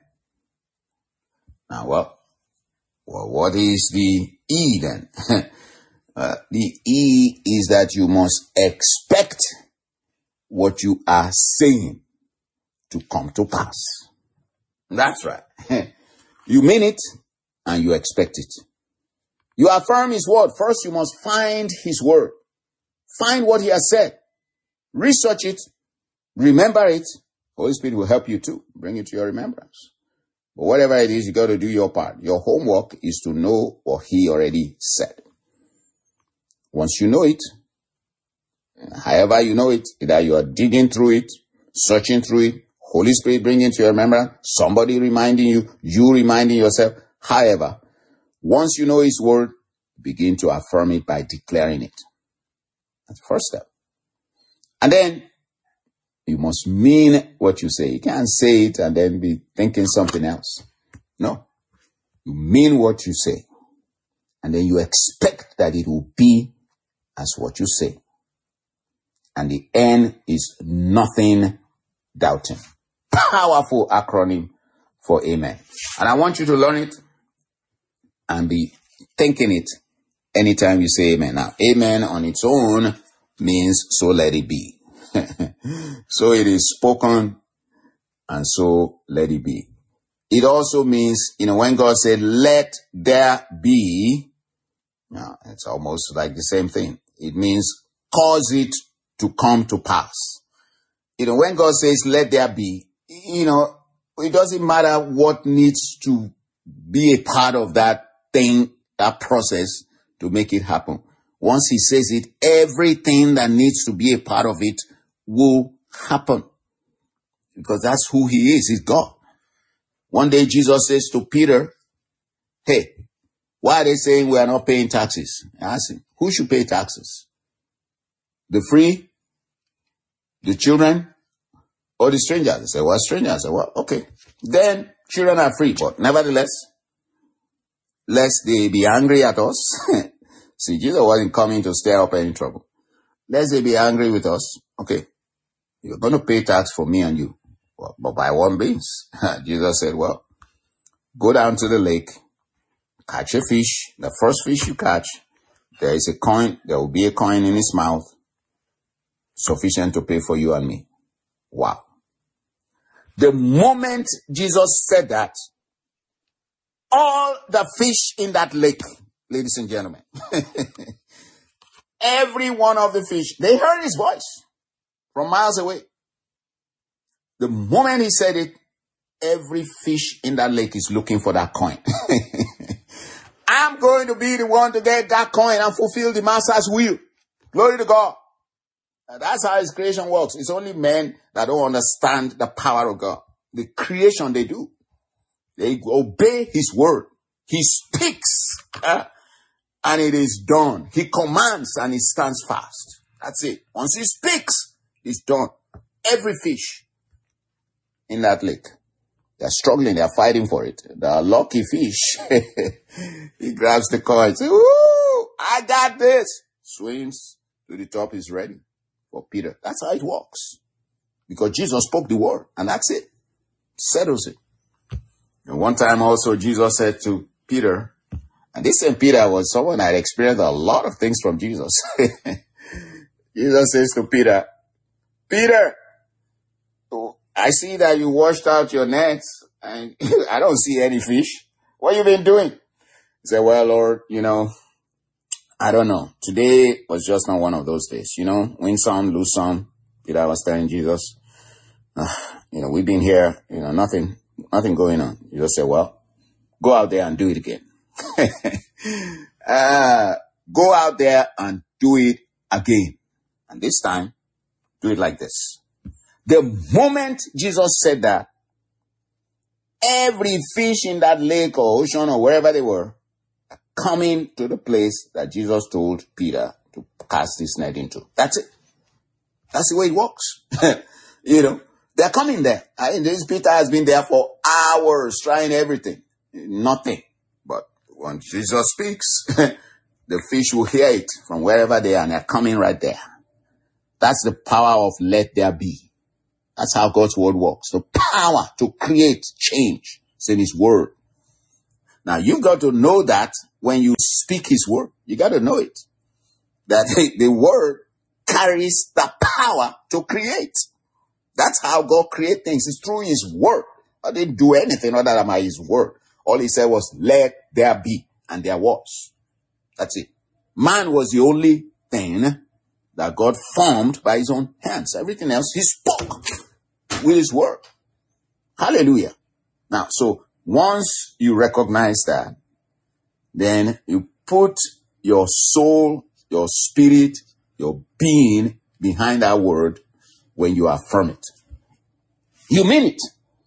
Now, well, well what is the E then? Uh, the E is that you must expect what you are saying to come to pass. That's right. You mean it and you expect it. You affirm his word. First, you must find his word. Find what he has said. Research it. Remember it. Holy Spirit will help you too. Bring it to your remembrance. But whatever it is, you got to do your part. Your homework is to know what he already said. Once you know it, however you know it, either you are digging through it, searching through it, Holy Spirit bringing it to your remembrance, somebody reminding you, you reminding yourself. However, once you know his word, begin to affirm it by declaring it. That's the first step. And then you must mean what you say. You can't say it and then be thinking something else. No. You mean what you say. And then you expect that it will be as what you say. And the N is nothing doubting. Powerful acronym for amen. And I want you to learn it and be thinking it anytime you say amen. Now, amen on its own means so let it be. So it is spoken and so let it be. It also means, you know, when God said, let there be, now it's almost like the same thing. It means cause it to come to pass. You know, when God says, let there be, you know, it doesn't matter what needs to be a part of that thing, that process to make it happen. Once he says it, everything that needs to be a part of it will happen. Because that's who he is. He's God. One day Jesus says to Peter, hey, why are they saying we are not paying taxes? I asked him, who should pay taxes? The free? The children? Or the strangers? They say, well, strangers. I said, well, okay. then children are free. But nevertheless, lest they be angry at us. See, Jesus wasn't coming to stir up any trouble. Lest they be angry with us. Okay, you're going to pay tax for me and you. Well, but by one means, Jesus said, well, go down to the lake, catch a fish. The first fish you catch, there is a coin. There will be a coin in his mouth, sufficient to pay for you and me. Wow. The moment Jesus said that, all the fish in that lake, ladies and gentlemen, every one of the fish, they heard his voice from miles away. The moment he said it, every fish in that lake is looking for that coin. I'm going to be the one to get that coin and fulfill the master's will. Glory to God. And that's how his creation works. It's only men that don't understand the power of God. The creation they do. They obey his word. He speaks uh, and it is done. He commands and it stands fast. That's it. Once he speaks, it's done. Every fish in that lake, they're struggling. They're fighting for it. The lucky fish, he grabs the coin. Says, "Ooh, I got this." Swims to the top. Is ready for Peter. That's how it works. Because Jesus spoke the word and that's it. Settles it. And one time also Jesus said to Peter, and this same Peter was someone that had experienced a lot of things from Jesus. Jesus says to Peter, Peter, I see that you washed out your nets and I don't see any fish. What have you been doing? He said, well, Lord, you know, I don't know. Today was just not one of those days. You know, win some, lose some. Peter was telling Jesus, uh, you know, we've been here, you know, nothing, nothing going on. Jesus said, well, go out there and do it again. uh, go out there and do it again. And this time, do it like this. The moment Jesus said that, every fish in that lake or ocean or wherever they were, coming to the place that Jesus told Peter to cast his net into. That's it. That's the way it works. You know, they're coming there. I mean, this Peter has been there for hours trying everything. Nothing. But when Jesus speaks, the fish will hear it from wherever they are and they're coming right there. That's the power of let there be. That's how God's word works. The power to create change is in his word. Now, you've got to know that when you speak his word, you got to know it. That the word carries the power to create. That's how God creates things. It's through his word. I didn't do anything other than by his word. All he said was, let there be. And there was. That's it. Man was the only thing that God formed by his own hands. Everything else, he spoke with his word. Hallelujah. Now, so once you recognize that, then you put your soul, your spirit, your being behind that word when you affirm it. You mean it.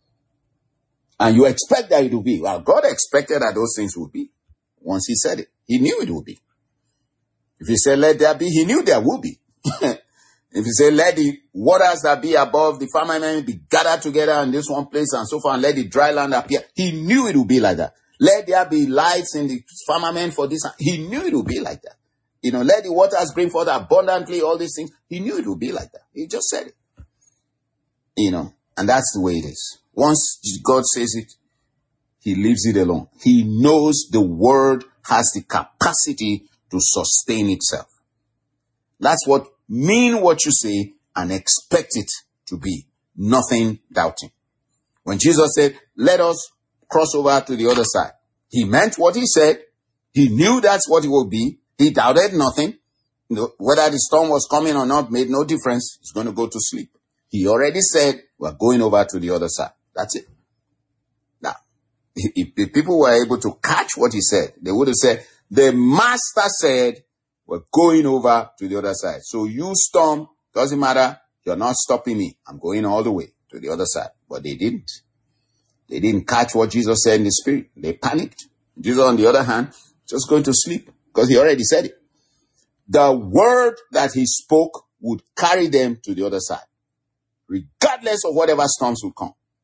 And you expect that it will be. Well, God expected that those things would be. Once he said it, he knew it would be. If he said, let there be, he knew there would be. If he said, let the waters that be above the firmament be gathered together in this one place and so far, and let the dry land appear, he knew it would be like that. Let there be lights in the firmament for this. He knew it would be like that. You know, let the waters bring forth abundantly, all these things. He knew it would be like that. He just said it. You know, and that's the way it is. Once God says it, he leaves it alone. He knows the word has the capacity to sustain itself. That's what mean what you say and expect it to be. Nothing doubting. When Jesus said, let us cross over to the other side, he meant what he said. He knew that's what it would be. He doubted nothing. Whether the storm was coming or not made no difference. He's going to go to sleep. He already said, we're going over to the other side. That's it. Now, if the people were able to catch what he said, they would have said, the master said, we're going over to the other side. So you storm, doesn't matter. You're not stopping me. I'm going all the way to the other side. But they didn't. They didn't catch what Jesus said in the spirit. They panicked. Jesus, on the other hand, just going to sleep because he already said it. The word that he spoke would carry them to the other side, regardless of whatever storms would come.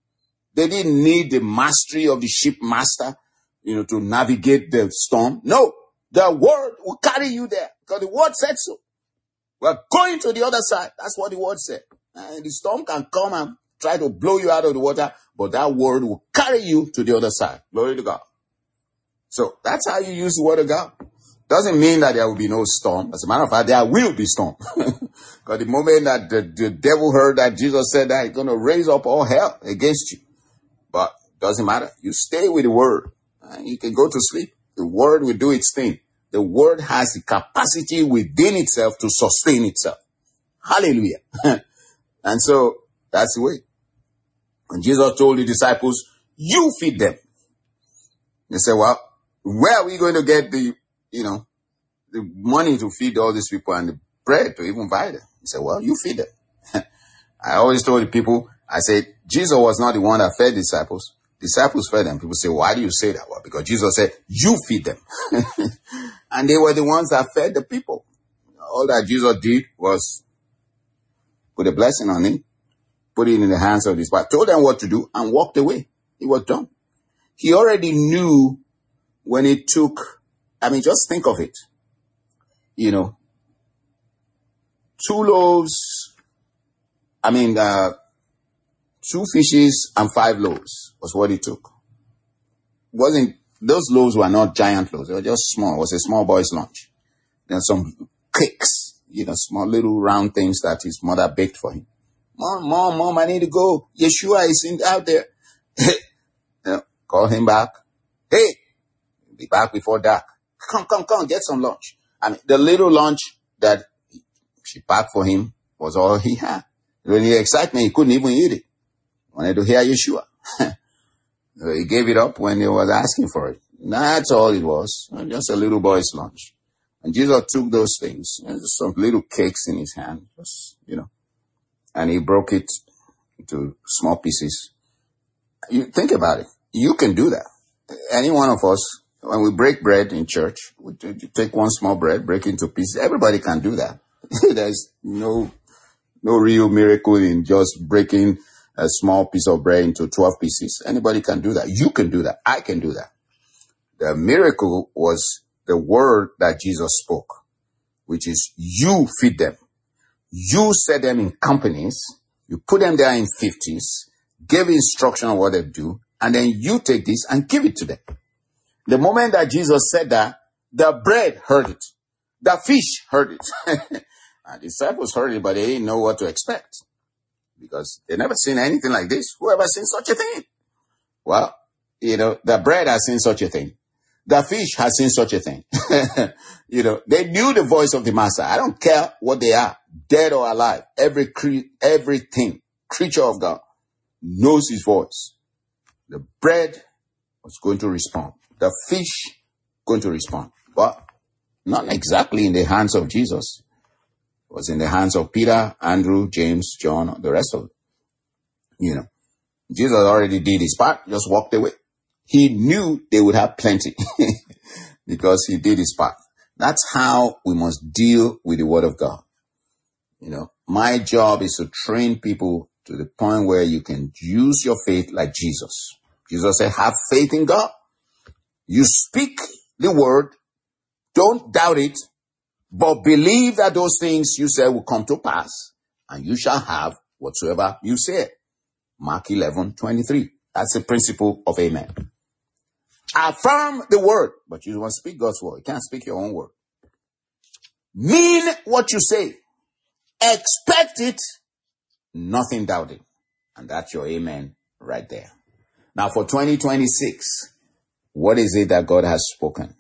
They didn't need the mastery of the ship master, you know, to navigate the storm. No, the word will carry you there because the word said so. We're going to the other side. That's what the word said. And the storm can come and try to blow you out of the water, but that word will carry you to the other side. Glory to God. So that's how you use the word of God. Doesn't mean that there will be no storm. As a matter of fact, there will be storm. Because the moment that the, the devil heard that Jesus said that, he's going to raise up all hell against you. But doesn't matter. You stay with the word. And you can go to sleep. The word will do its thing. The word has the capacity within itself to sustain itself. Hallelujah. And so that's the way. And Jesus told the disciples, you feed them. They said, well, where are we going to get the, you know, the money to feed all these people and the bread to even buy them? He said, well, you feed them. I always told the people, I said, Jesus was not the one that fed disciples. Disciples fed them. People say, why do you say that? Well, because Jesus said, you feed them. And they were the ones that fed the people. All that Jesus did was put a blessing on him, put it in the hands of his wife, told them what to do, and walked away. It was done. He already knew when it took, I mean, just think of it. You know, two loaves, I mean, uh, two fishes and five loaves was what it took. Wasn't, those loaves were not giant loaves. They were just small. It was a small boy's lunch. Then some cakes, you know, small little round things that his mother baked for him. Mom, mom, mom, I need to go. Yeshua is in, out there. You know, call him back. Hey, be back before dark. Come, come, come, get some lunch. I mean, the little lunch that she packed for him was all he had. When the excitement, he couldn't even eat it. Wanted to hear Yeshua. He gave it up when he was asking for it. That's all it was. Just a little boy's lunch. And Jesus took those things, some little cakes in his hand, just, you know, and he broke it into small pieces. You think about it. You can do that. Any one of us, when we break bread in church, we take one small bread, break it into pieces. Everybody can do that. There's no, no real miracle in just breaking a small piece of bread into twelve pieces. Anybody can do that. You can do that. I can do that. The miracle was the word that Jesus spoke, which is you feed them. You set them in companies. You put them there in fifties, give instruction on what they do, and then you take this and give it to them. The moment that Jesus said that, the bread heard it. The fish heard it. And the disciples heard it, but they didn't know what to expect because they never seen anything like this. Who ever seen such a thing? Well, you know, the bread has seen such a thing. The fish has seen such a thing. You know, they knew the voice of the master. I don't care what they are, dead or alive. Every cre- everything, creature of God, knows his voice. The bread was going to respond. The fish going to respond. But not exactly in the hands of Jesus. It was in the hands of Peter, Andrew, James, John, the rest of it. You know, Jesus already did his part, just walked away. He knew they would have plenty because he did his part. That's how we must deal with the word of God. You know, my job is to train people to the point where you can use your faith like Jesus. Jesus said, have faith in God. You speak the word, don't doubt it, but believe that those things you said will come to pass, and you shall have whatsoever you said. Mark eleven twenty-three. That's the principle of amen. Affirm the word, but you don't speak God's word. You can't speak your own word. Mean what you say. Expect it, nothing doubting. And that's your amen right there. Now for twenty twenty-six, what is it that God has spoken?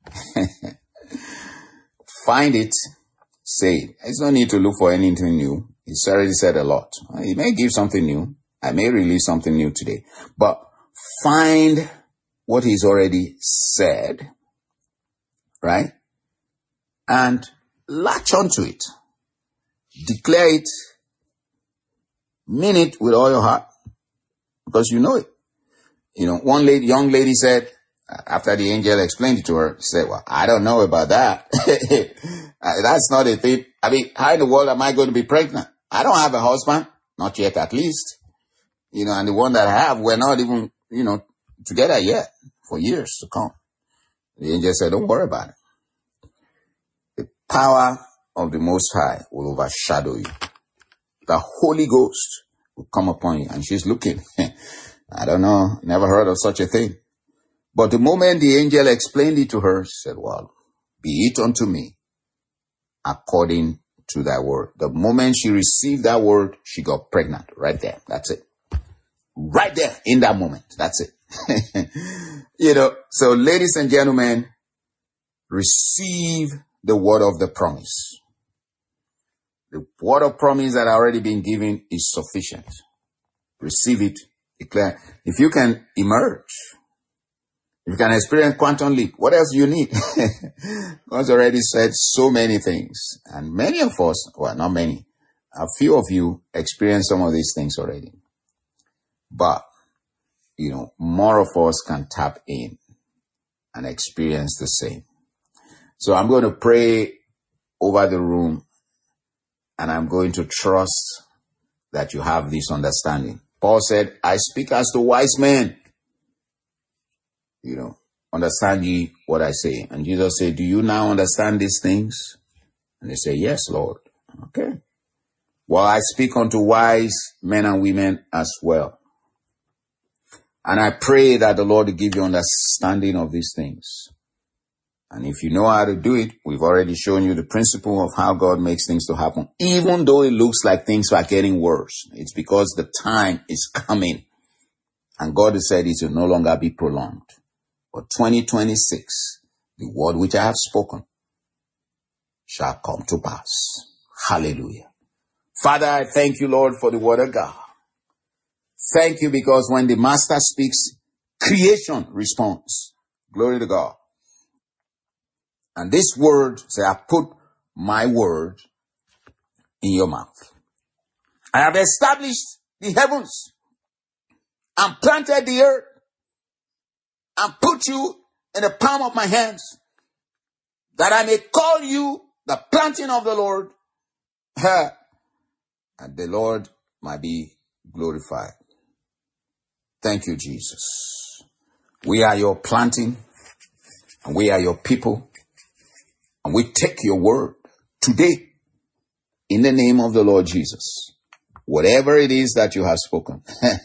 Find it, say it. There's no need to look for anything new. He's already said a lot. He may give something new. I may release something new today. But find what he's already said, right? And latch onto it. Declare it. Mean it with all your heart. Because you know it. You know, one lady, young lady said, after the angel explained it to her, she said, well, I don't know about that. That's not a thing. I mean, how in the world am I going to be pregnant? I don't have a husband. Not yet, at least. You know, and the one that I have, we're not even, you know, together yet for years to come. The angel said, don't worry about it. The power of the Most High will overshadow you. The Holy Ghost will come upon you. And she's looking. I don't know. Never heard of such a thing. But the moment the angel explained it to her, she said, well, be it unto me according to thy word. The moment she received that word, she got pregnant right there. That's it. Right there in that moment. That's it. You know, so ladies and gentlemen, receive the word of the promise. The word of promise that already been given is sufficient. Receive it. Declare. If you can emerge, if you can experience quantum leap, what else do you need? God's already said so many things. And many of us, well, not many, a few of you experience some of these things already. But, you know, more of us can tap in and experience the same. So I'm going to pray over the room, and I'm going to trust that you have this understanding. Paul said, I speak as to wise men. You know, understand ye what I say. And Jesus said, do you now understand these things? And they say, yes, Lord. Okay. Well, I speak unto wise men and women as well. And I pray that the Lord will give you understanding of these things. And if you know how to do it, we've already shown you the principle of how God makes things to happen. Even though it looks like things are getting worse, it's because the time is coming. And God has said it will no longer be prolonged. But twenty twenty-six, the word which I have spoken shall come to pass. Hallelujah. Father, I thank you, Lord, for the word of God. Thank you because when the Master speaks, creation responds. Glory to God. And this word, say, I put my word in your mouth. I have established the heavens and planted the earth and put you in the palm of my hands, that I may call you the planting of the Lord, and the Lord might be glorified. Thank you, Jesus. We are your planting, and we are your people, and we take your word today in the name of the Lord Jesus. Whatever it is that you have spoken,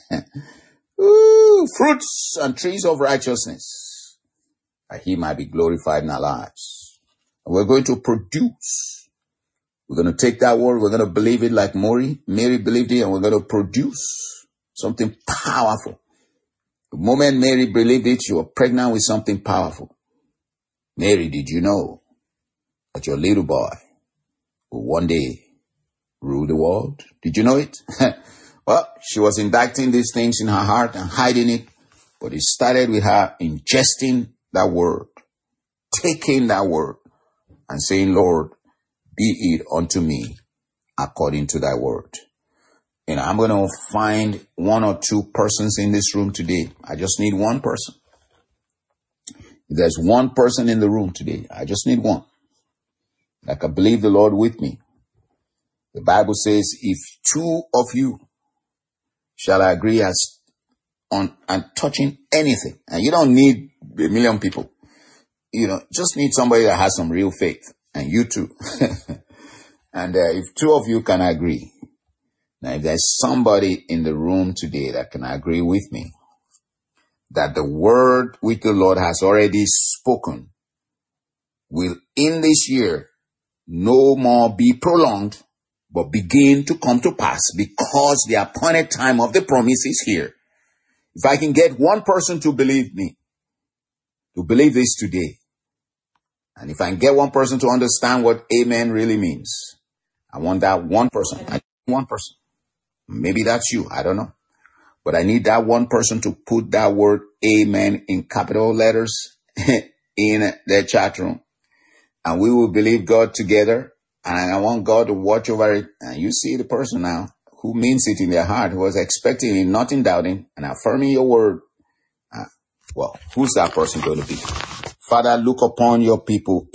Ooh, fruits and trees of righteousness, that he might be glorified in our lives. And we're going to produce. We're going to take that word. We're going to believe it like Mary. Mary believed it, and we're going to produce something powerful. The moment Mary believed it, she was pregnant with something powerful. Mary, did you know that your little boy will one day rule the world? Did you know it? Well, she was indicting these things in her heart and hiding it, but it started with her ingesting that word, taking that word and saying, Lord, be it unto me according to thy word. You know, I'm going to find one or two persons in this room today. I just need one person. If there's one person in the room today, I just need one that can believe the Lord with me. The Bible says, if two of you shall agree as on and touching anything, and you don't need a million people, you know, just need somebody that has some real faith, and you too. And uh, if two of you can agree, now if there's somebody in the room today that can agree with me that the word which the Lord has already spoken will in this year no more be prolonged, but begin to come to pass, because the appointed time of the promise is here. If I can get one person to believe me, to believe this today, and if I can get one person to understand what amen really means, I want that one person. I need one person. Maybe that's you. I don't know. But I need that one person to put that word amen in capital letters in their chat room. And we will believe God together. And I want God to watch over it. And you see the person now who means it in their heart, who was expecting it, nothing doubting, and affirming your word. Uh, well, who's that person going to be? Father, look upon your people.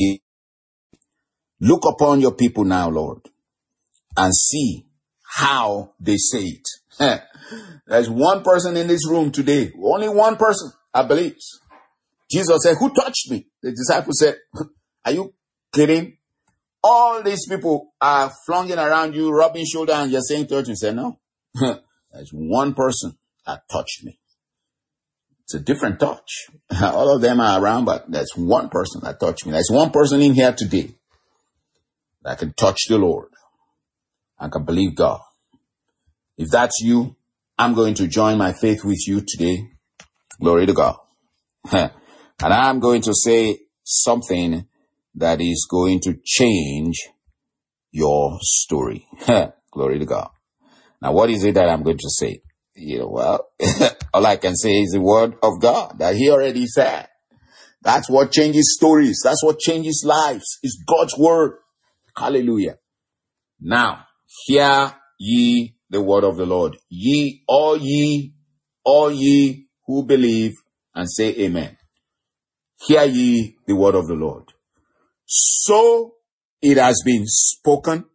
Look upon your people now, Lord, and see how they say it. There's one person in this room today. Only one person, I believe. Jesus said, who touched me? The disciples said, are you kidding? All these people are flunging around you, rubbing shoulder, and you're saying touch. And said, no. There's one person that touched me. It's a different touch. All of them are around, but there's one person that touched me. There's one person in here today that can touch the Lord and can believe God. If that's you, I'm going to join my faith with you today. Glory to God. And I'm going to say something that is going to change your story. Glory to God. Now, what is it that I'm going to say? You know, well, all I can say is the word of God that he already said. That's what changes stories. That's what changes lives. It's God's word. Hallelujah. Now, hear ye the word of the Lord. Ye, all ye, all ye who believe and say amen. Hear ye the word of the Lord. So it has been spoken,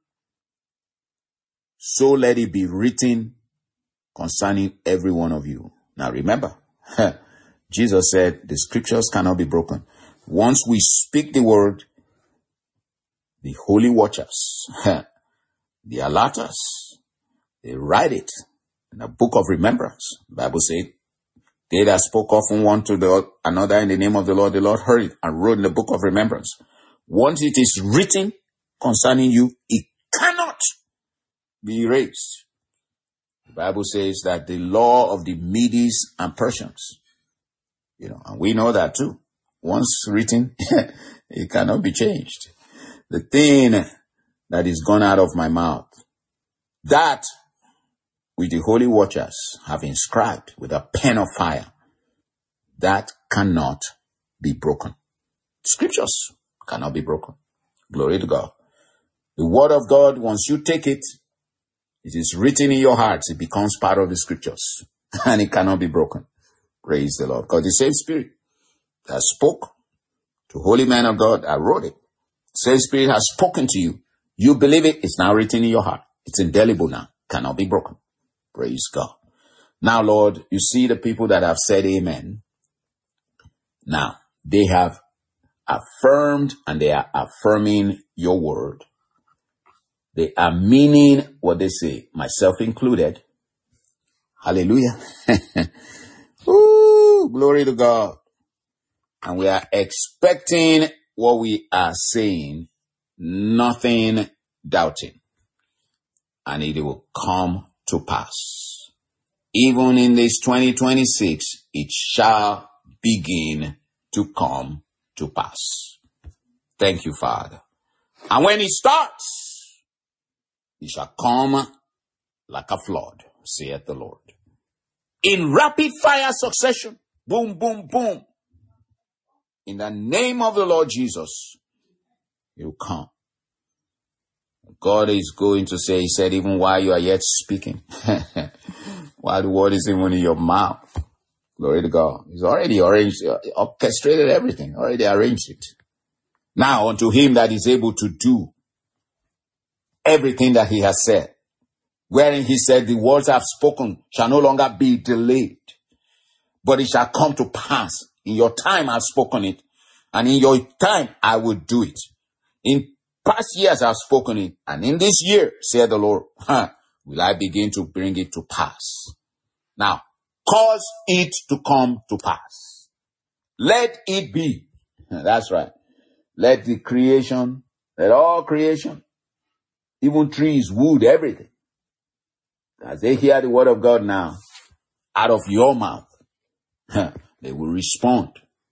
so let it be written concerning every one of you. Now remember, Jesus said the scriptures cannot be broken. Once we speak the word, the holy watchers, the alerters, they write it in a book of remembrance. The Bible said, they that spoke often one to the another in the name of the Lord, the Lord heard it and wrote in the book of remembrance. Once it is written concerning you, it cannot be erased. The Bible says that the law of the Medes and Persians, you know, and we know that too. Once written, it cannot be changed. The thing that is gone out of my mouth, that which the holy watchers have inscribed with a pen of fire, that cannot be broken. Scriptures cannot be broken. Glory to God. The word of God, once you take it, it is written in your hearts. It becomes part of the scriptures and it cannot be broken. Praise the Lord. Because the same spirit that spoke to holy men of God, I wrote it. The same spirit has spoken to you. You believe it. It's now written in your heart. It's indelible now. Cannot be broken. Praise God. Now, Lord, you see the people that have said amen. Now, they have affirmed and they are affirming your word. They are meaning what they say, myself included. Hallelujah. Ooh, glory to God. And we are expecting what we are saying, nothing doubting. And it will come to pass. Even in this twenty twenty-six, it shall begin to come to pass. Thank you, Father. And when it starts, it shall come like a flood, saith the Lord. In rapid fire succession, boom, boom, boom. In the name of the Lord Jesus, it will come. God is going to say, he said, even while you are yet speaking, while the word is even in your mouth, glory to God. He's already arranged, orchestrated everything, already arranged it. Now unto him that is able to do everything that he has said, wherein he said, the words I have spoken shall no longer be delayed, but it shall come to pass. In your time I have spoken it, and in your time I will do it. In past years I have spoken it, and in this year, said the Lord, huh, will I begin to bring it to pass. Now, cause it to come to pass. Let it be. That's right. Let the creation, let all creation, even trees, wood, everything, as they hear the word of God now, out of your mouth, they will respond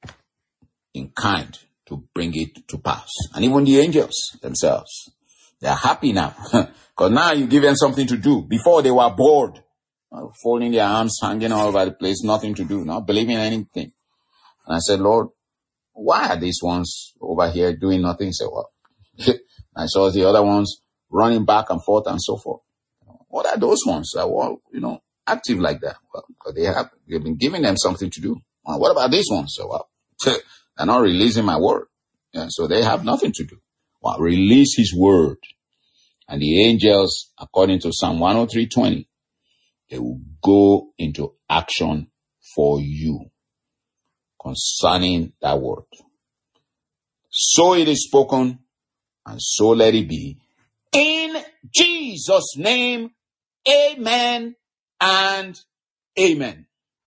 in kind to bring it to pass. And even the angels themselves, they are happy now. Because now you give them something to do. Before they were bored, folding their arms, hanging all over the place, nothing to do, not believing anything. And I said, Lord, why are these ones over here doing nothing? He said, well, I saw the other ones running back and forth and so forth. What are those ones that were, you know, active like that? Well, because they have, they've been giving them something to do. Well, what about these ones? So, well, they're not releasing my word. Yeah, so they have nothing to do. Well, release his word. And the angels, according to Psalm one oh three twenty, they will go into action for you concerning that word. So it is spoken, and so let it be. In Jesus' name, amen and amen.